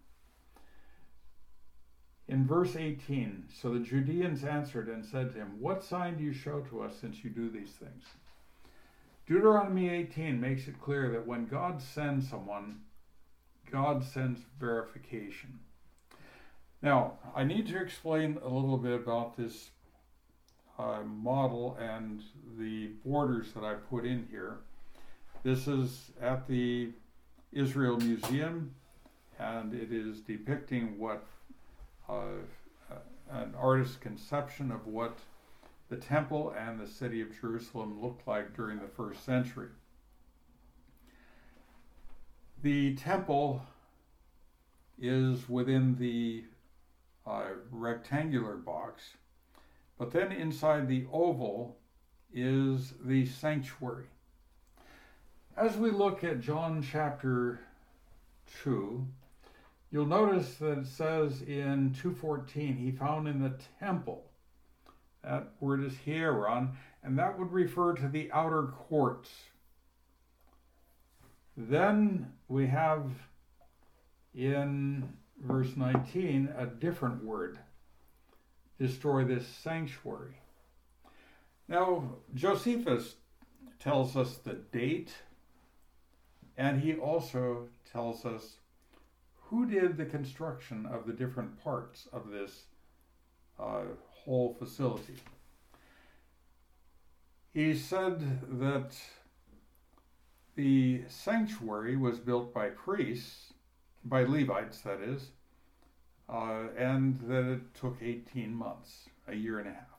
S1: In verse 18, so the Judeans answered and said to him, "What sign do you show to us since you do these things?" Deuteronomy 18 makes it clear that when God sends someone, God sends verification. Now, I need to explain a little bit about this model and the borders that I put in here. This is at the Israel Museum, and it is depicting what an artist's conception of what the temple and the city of Jerusalem looked like during the 1st century. The temple is within the rectangular box, but then inside the oval is the sanctuary. As we look at John chapter 2, you'll notice that it says in 2:14, he found in the temple. That word is hieron, and that would refer to the outer courts. Then we have in verse 19 a different word, destroy this sanctuary. Now, Josephus tells us the date, and he also tells us who did the construction of the different parts of this whole facility. He said that the sanctuary was built by priests, by Levites that is, and that it took 18 months, a year and a half.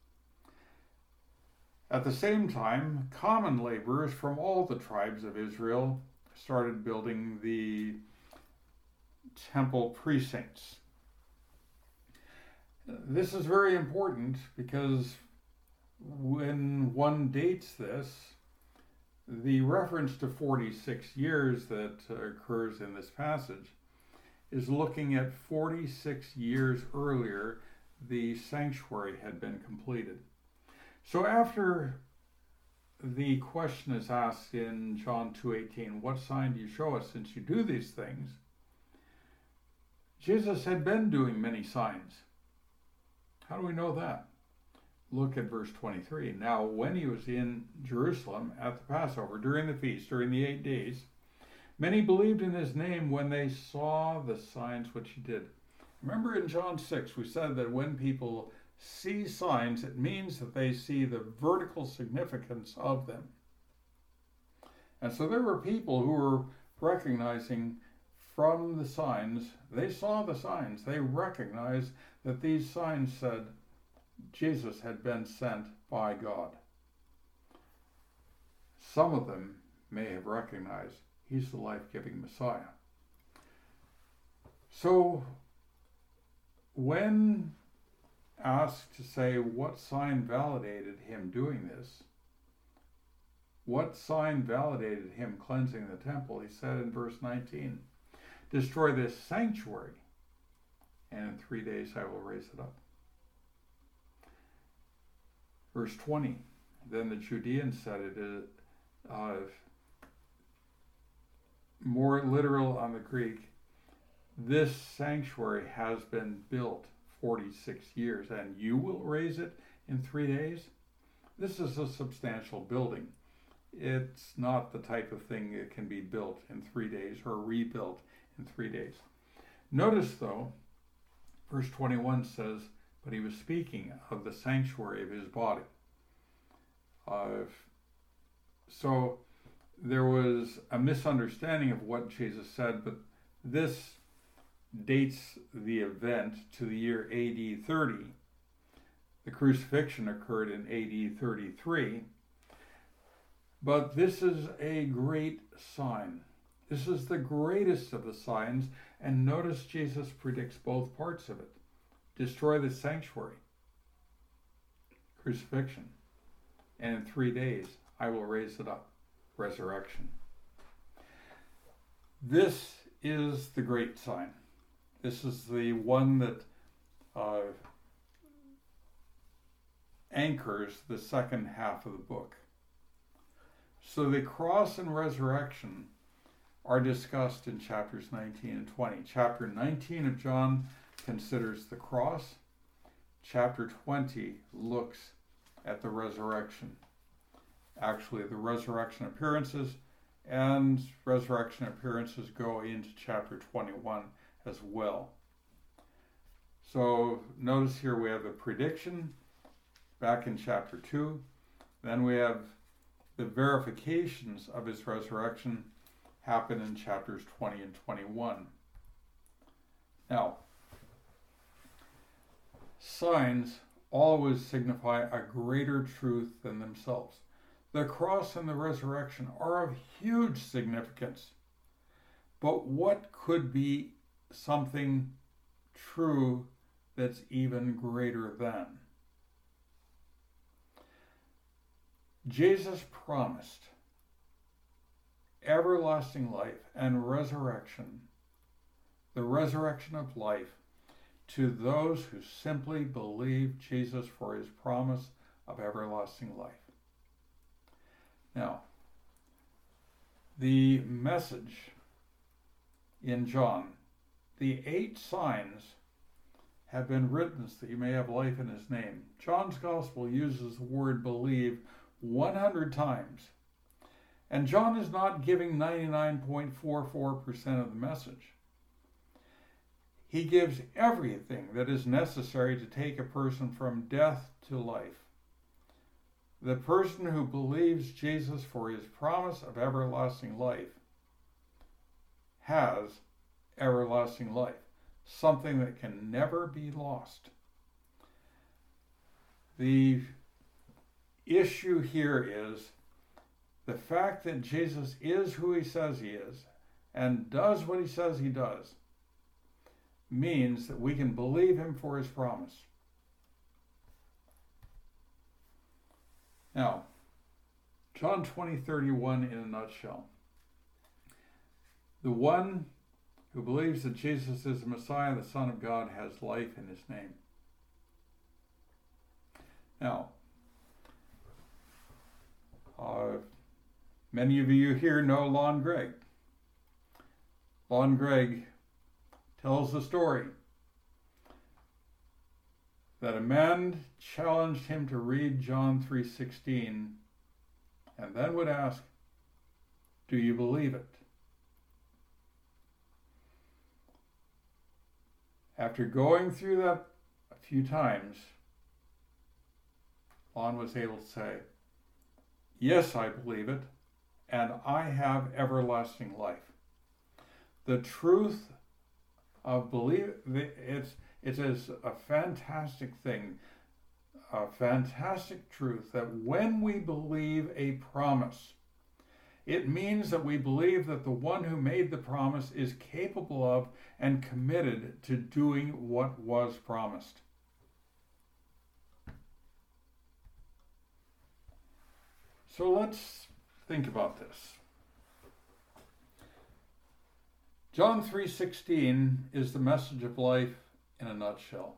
S1: At the same time, common laborers from all the tribes of Israel started building the temple precincts. This is very important because when one dates this, the reference to 46 years that occurs in this passage is looking at 46 years earlier the sanctuary had been completed. So after the question is asked in John 2:18, what sign do you show us since you do these things? Jesus had been doing many signs. How do we know that? Look at verse 23. Now, when he was in Jerusalem at the Passover, during the feast, during the 8 days, many believed in his name when they saw the signs which he did. Remember in John 6, we said that when people see signs, it means that they see the vertical significance of them. And so there were people who were recognizing from the signs, they saw the signs, they recognized that these signs said Jesus had been sent by God. Some of them may have recognized he's the life-giving Messiah. So when asked to say what sign validated him doing this, what sign validated him cleansing the temple, he said in verse 19, destroy this sanctuary, and in 3 days I will raise it up. Verse 20, then the Judeans said it is more literal on the Greek. This sanctuary has been built 46 years, and you will raise it in 3 days? This is a substantial building. It's not the type of thing that can be built in 3 days or rebuilt in 3 days. Notice, though, verse 21 says, but he was speaking of the sanctuary of his body. So there was a misunderstanding of what Jesus said, but this dates the event to the year AD 30. The crucifixion occurred in AD 33. But this is a great sign. This is the greatest of the signs, and notice Jesus predicts both parts of it. Destroy the sanctuary, crucifixion, and in 3 days I will raise it up, resurrection. This is the great sign. This is the one that anchors the second half of the book. So the cross and resurrection are discussed in chapters 19 and 20. Chapter 19 of John considers the cross. Chapter 20 looks at the resurrection. Actually, the resurrection appearances and resurrection appearances go into chapter 21 as well. So notice here we have the prediction back in chapter 2. Then we have the verifications of his resurrection happen in chapters 20 and 21. Now, signs always signify a greater truth than themselves. The cross and the resurrection are of huge significance. But what could be something true that's even greater than? Jesus promised everlasting life and resurrection, the resurrection of life, to those who simply believe Jesus for his promise of everlasting life. Now, the message in John, the 8 signs have been written so that you may have life in his name. John's gospel uses the word believe 100 times. And John is not giving 99.44% of the message. He gives everything that is necessary to take a person from death to life. The person who believes Jesus for his promise of everlasting life has everlasting life, something that can never be lost. The issue here is the fact that Jesus is who he says he is and does what he says he does means that we can believe him for his promise. Now, John 20:31 in a nutshell. The one who believes that Jesus is the Messiah, the Son of God, has life in his name. Now, many of you here know Lon Gregg. Lon Gregg tells the story that a man challenged him to read John 3:16 and then would ask, do you believe it? After going through that a few times, Lon was able to say, yes, I believe it, and I have everlasting life. The truth of belief, it is a fantastic thing, a fantastic truth that when we believe a promise, it means that we believe that the one who made the promise is capable of and committed to doing what was promised. So let's think about this. John 3:16 is the message of life in a nutshell.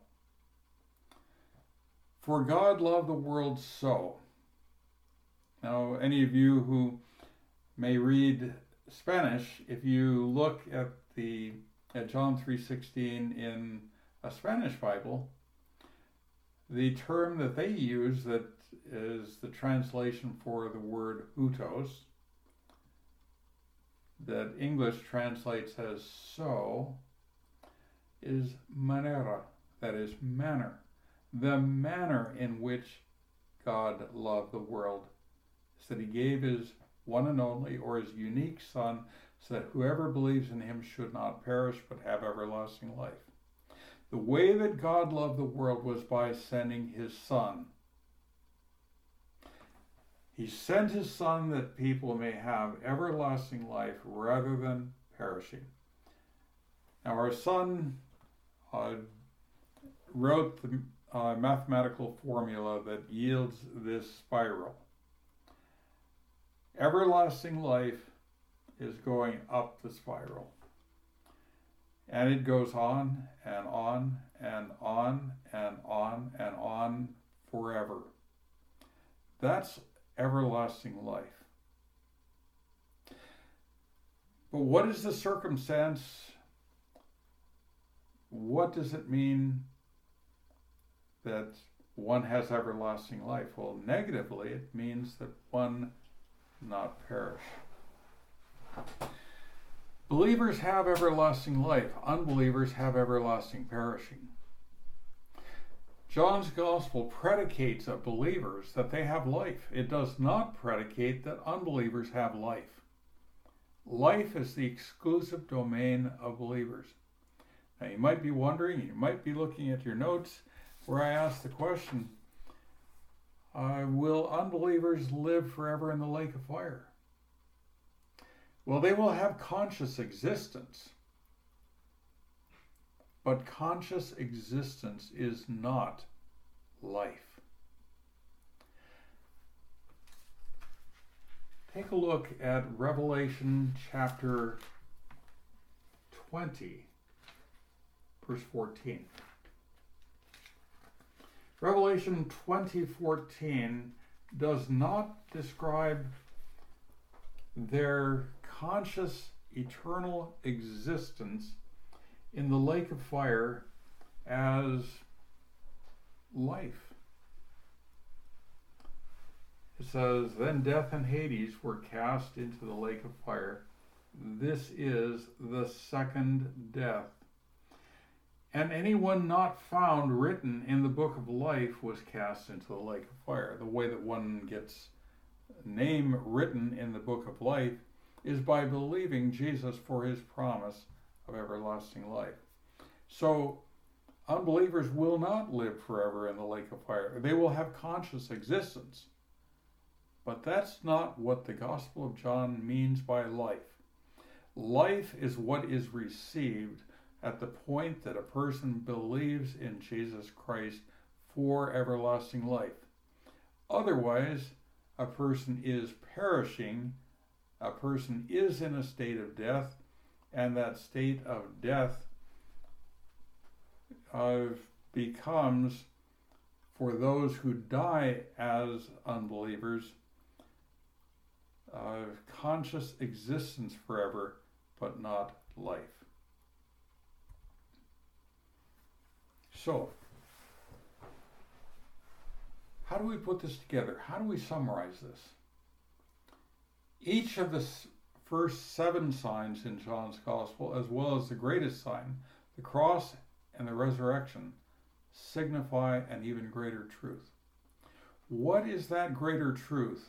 S1: For God loved the world so. Now, any of you who may read Spanish, if you look at John 3:16 in a Spanish Bible, the term that they use that is the translation for the word hutos, that English translates as so, is manera, that is manner. The manner in which God loved the world is that he gave his one and only, or his unique Son, so that whoever believes in him should not perish but have everlasting life. The way that God loved the world was by sending his Son. He sent his Son that people may have everlasting life rather than perishing. Now, our Son wrote the mathematical formula that yields this spiral. Everlasting life is going up the spiral. And it goes on and on and on and on and on forever. That's everlasting life. But what is the circumstance? What does it mean that one has everlasting life? Well, negatively, it means that one not perish. Believers have everlasting life. Unbelievers have everlasting perishing. John's gospel predicates of believers that they have life. It does not predicate that unbelievers have life. Life is the exclusive domain of believers. Now, you might be wondering, you might be looking at your notes where I asked the question, will unbelievers live forever in the lake of fire? Well, they will have conscious existence. But conscious existence is not life. Take a look at Revelation chapter 20, verse 14. Revelation 20:14 does not describe their conscious eternal existence in the lake of fire as life. It says, then death and Hades were cast into the lake of fire. This is the second death. And anyone not found written in the book of life was cast into the lake of fire. The way that one gets name written in the book of life is by believing Jesus for his promise of everlasting life. So unbelievers will not live forever in the lake of fire. They will have conscious existence. But that's not what the Gospel of John means by life. Life is what is received at the point that a person believes in Jesus Christ for everlasting life. Otherwise, a person is perishing, a person is in a state of death, and that state of death becomes, for those who die as unbelievers, conscious existence forever, but not life. So, how do we put this together? How do we summarize this? Each of the first 7 signs in John's Gospel, as well as the greatest sign, the cross and the resurrection, signify an even greater truth. What is that greater truth?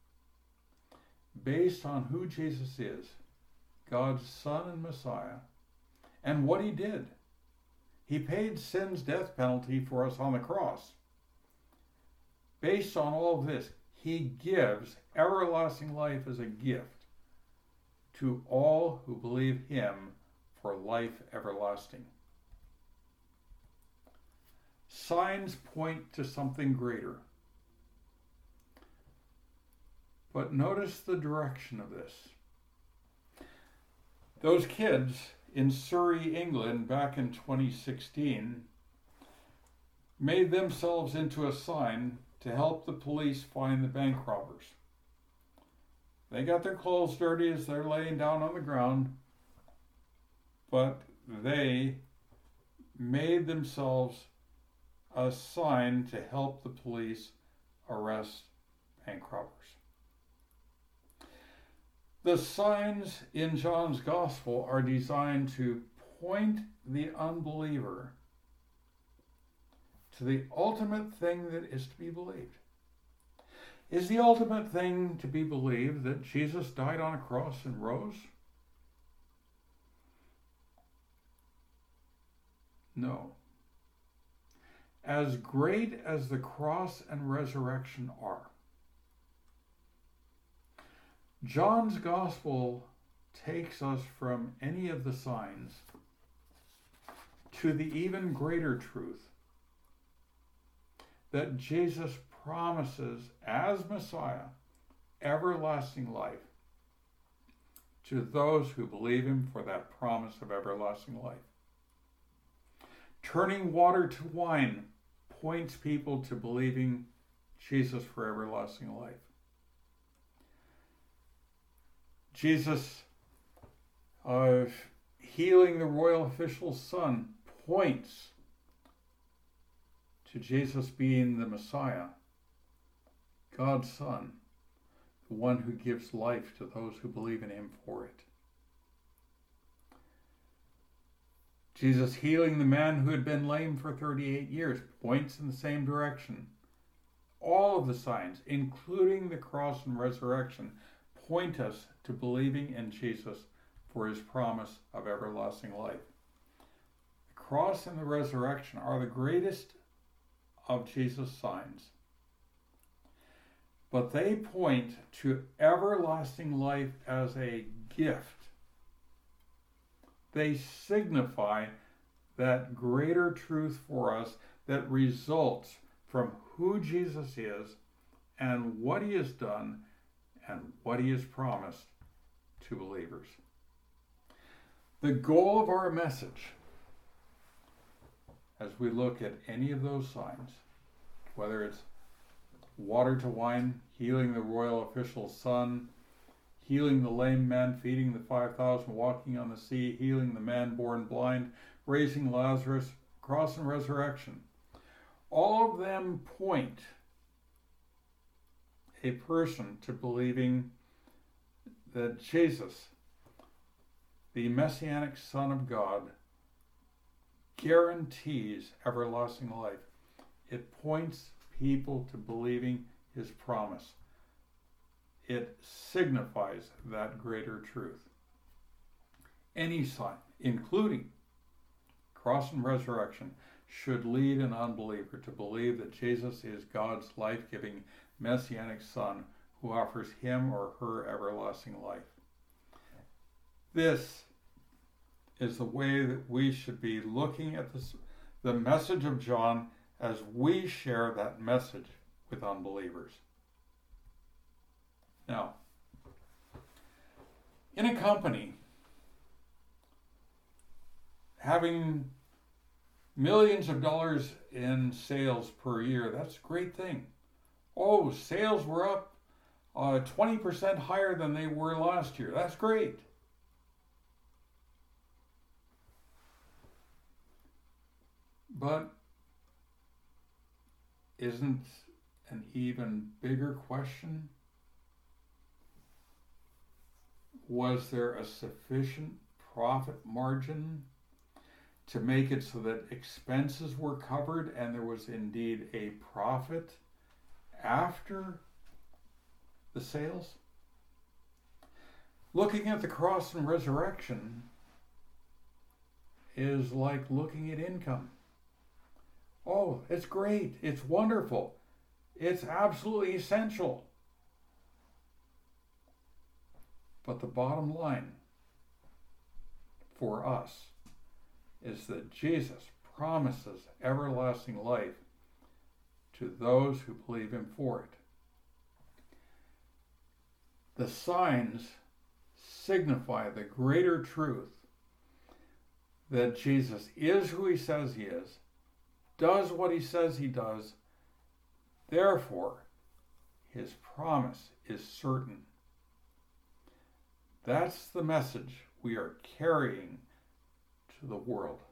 S1: Based on who Jesus is, God's Son and Messiah, and what he did. He paid sin's death penalty for us on the cross. Based on all of this, he gives everlasting life as a gift to all who believe him for life everlasting. Signs point to something greater. But notice the direction of this. Those kids in Surrey, England, back in 2016, made themselves into a sign to help the police find the bank robbers. They got their clothes dirty as they're laying down on the ground, but they made themselves a sign to help the police arrest bank robbers. The signs in John's Gospel are designed to point the unbeliever to the ultimate thing that is to be believed. Is the ultimate thing to be believed that Jesus died on a cross and rose? No. As great as the cross and resurrection are, John's Gospel takes us from any of the signs to the even greater truth that Jesus promises as Messiah everlasting life to those who believe him for that promise of everlasting life. Turning water to wine points people to believing Jesus for everlasting life. Jesus healing the royal official's son points to Jesus being the Messiah, God's Son, the one who gives life to those who believe in him for it. Jesus healing the man who had been lame for 38 years points in the same direction. All of the signs, including the cross and resurrection, point us to believing in Jesus for his promise of everlasting life. The cross and the resurrection are the greatest of Jesus' signs, but they point to everlasting life as a gift. They signify that greater truth for us that results from who Jesus is and what he has done and what he has promised to believers. The goal of our message, as we look at any of those signs, whether it's water to wine, healing the royal official's son, healing the lame man, feeding the 5,000, walking on the sea, healing the man born blind, raising Lazarus, cross and resurrection, all of them point a person to believing that Jesus, the Messianic Son of God, guarantees everlasting life. It points people to believing his promise. It signifies that greater truth. Any sign, including cross and resurrection, should lead an unbeliever to believe that Jesus is God's life-giving Messianic Son who offers him or her everlasting life. This is the way that we should be looking at the message of John as we share that message with unbelievers. Now, in a company, having millions of dollars in sales per year, that's a great thing. Oh, sales were up 20% higher than they were last year. That's great. But isn't an even bigger question, was there a sufficient profit margin to make it so that expenses were covered and there was indeed a profit after the sales? Looking at the cross and resurrection is like looking at income. Oh, it's great. It's wonderful. It's absolutely essential. But the bottom line for us is that Jesus promises everlasting life to those who believe him for it. The signs signify the greater truth that Jesus is who he says he is, does what he says he does, therefore his promise is certain. That's the message we are carrying to the world.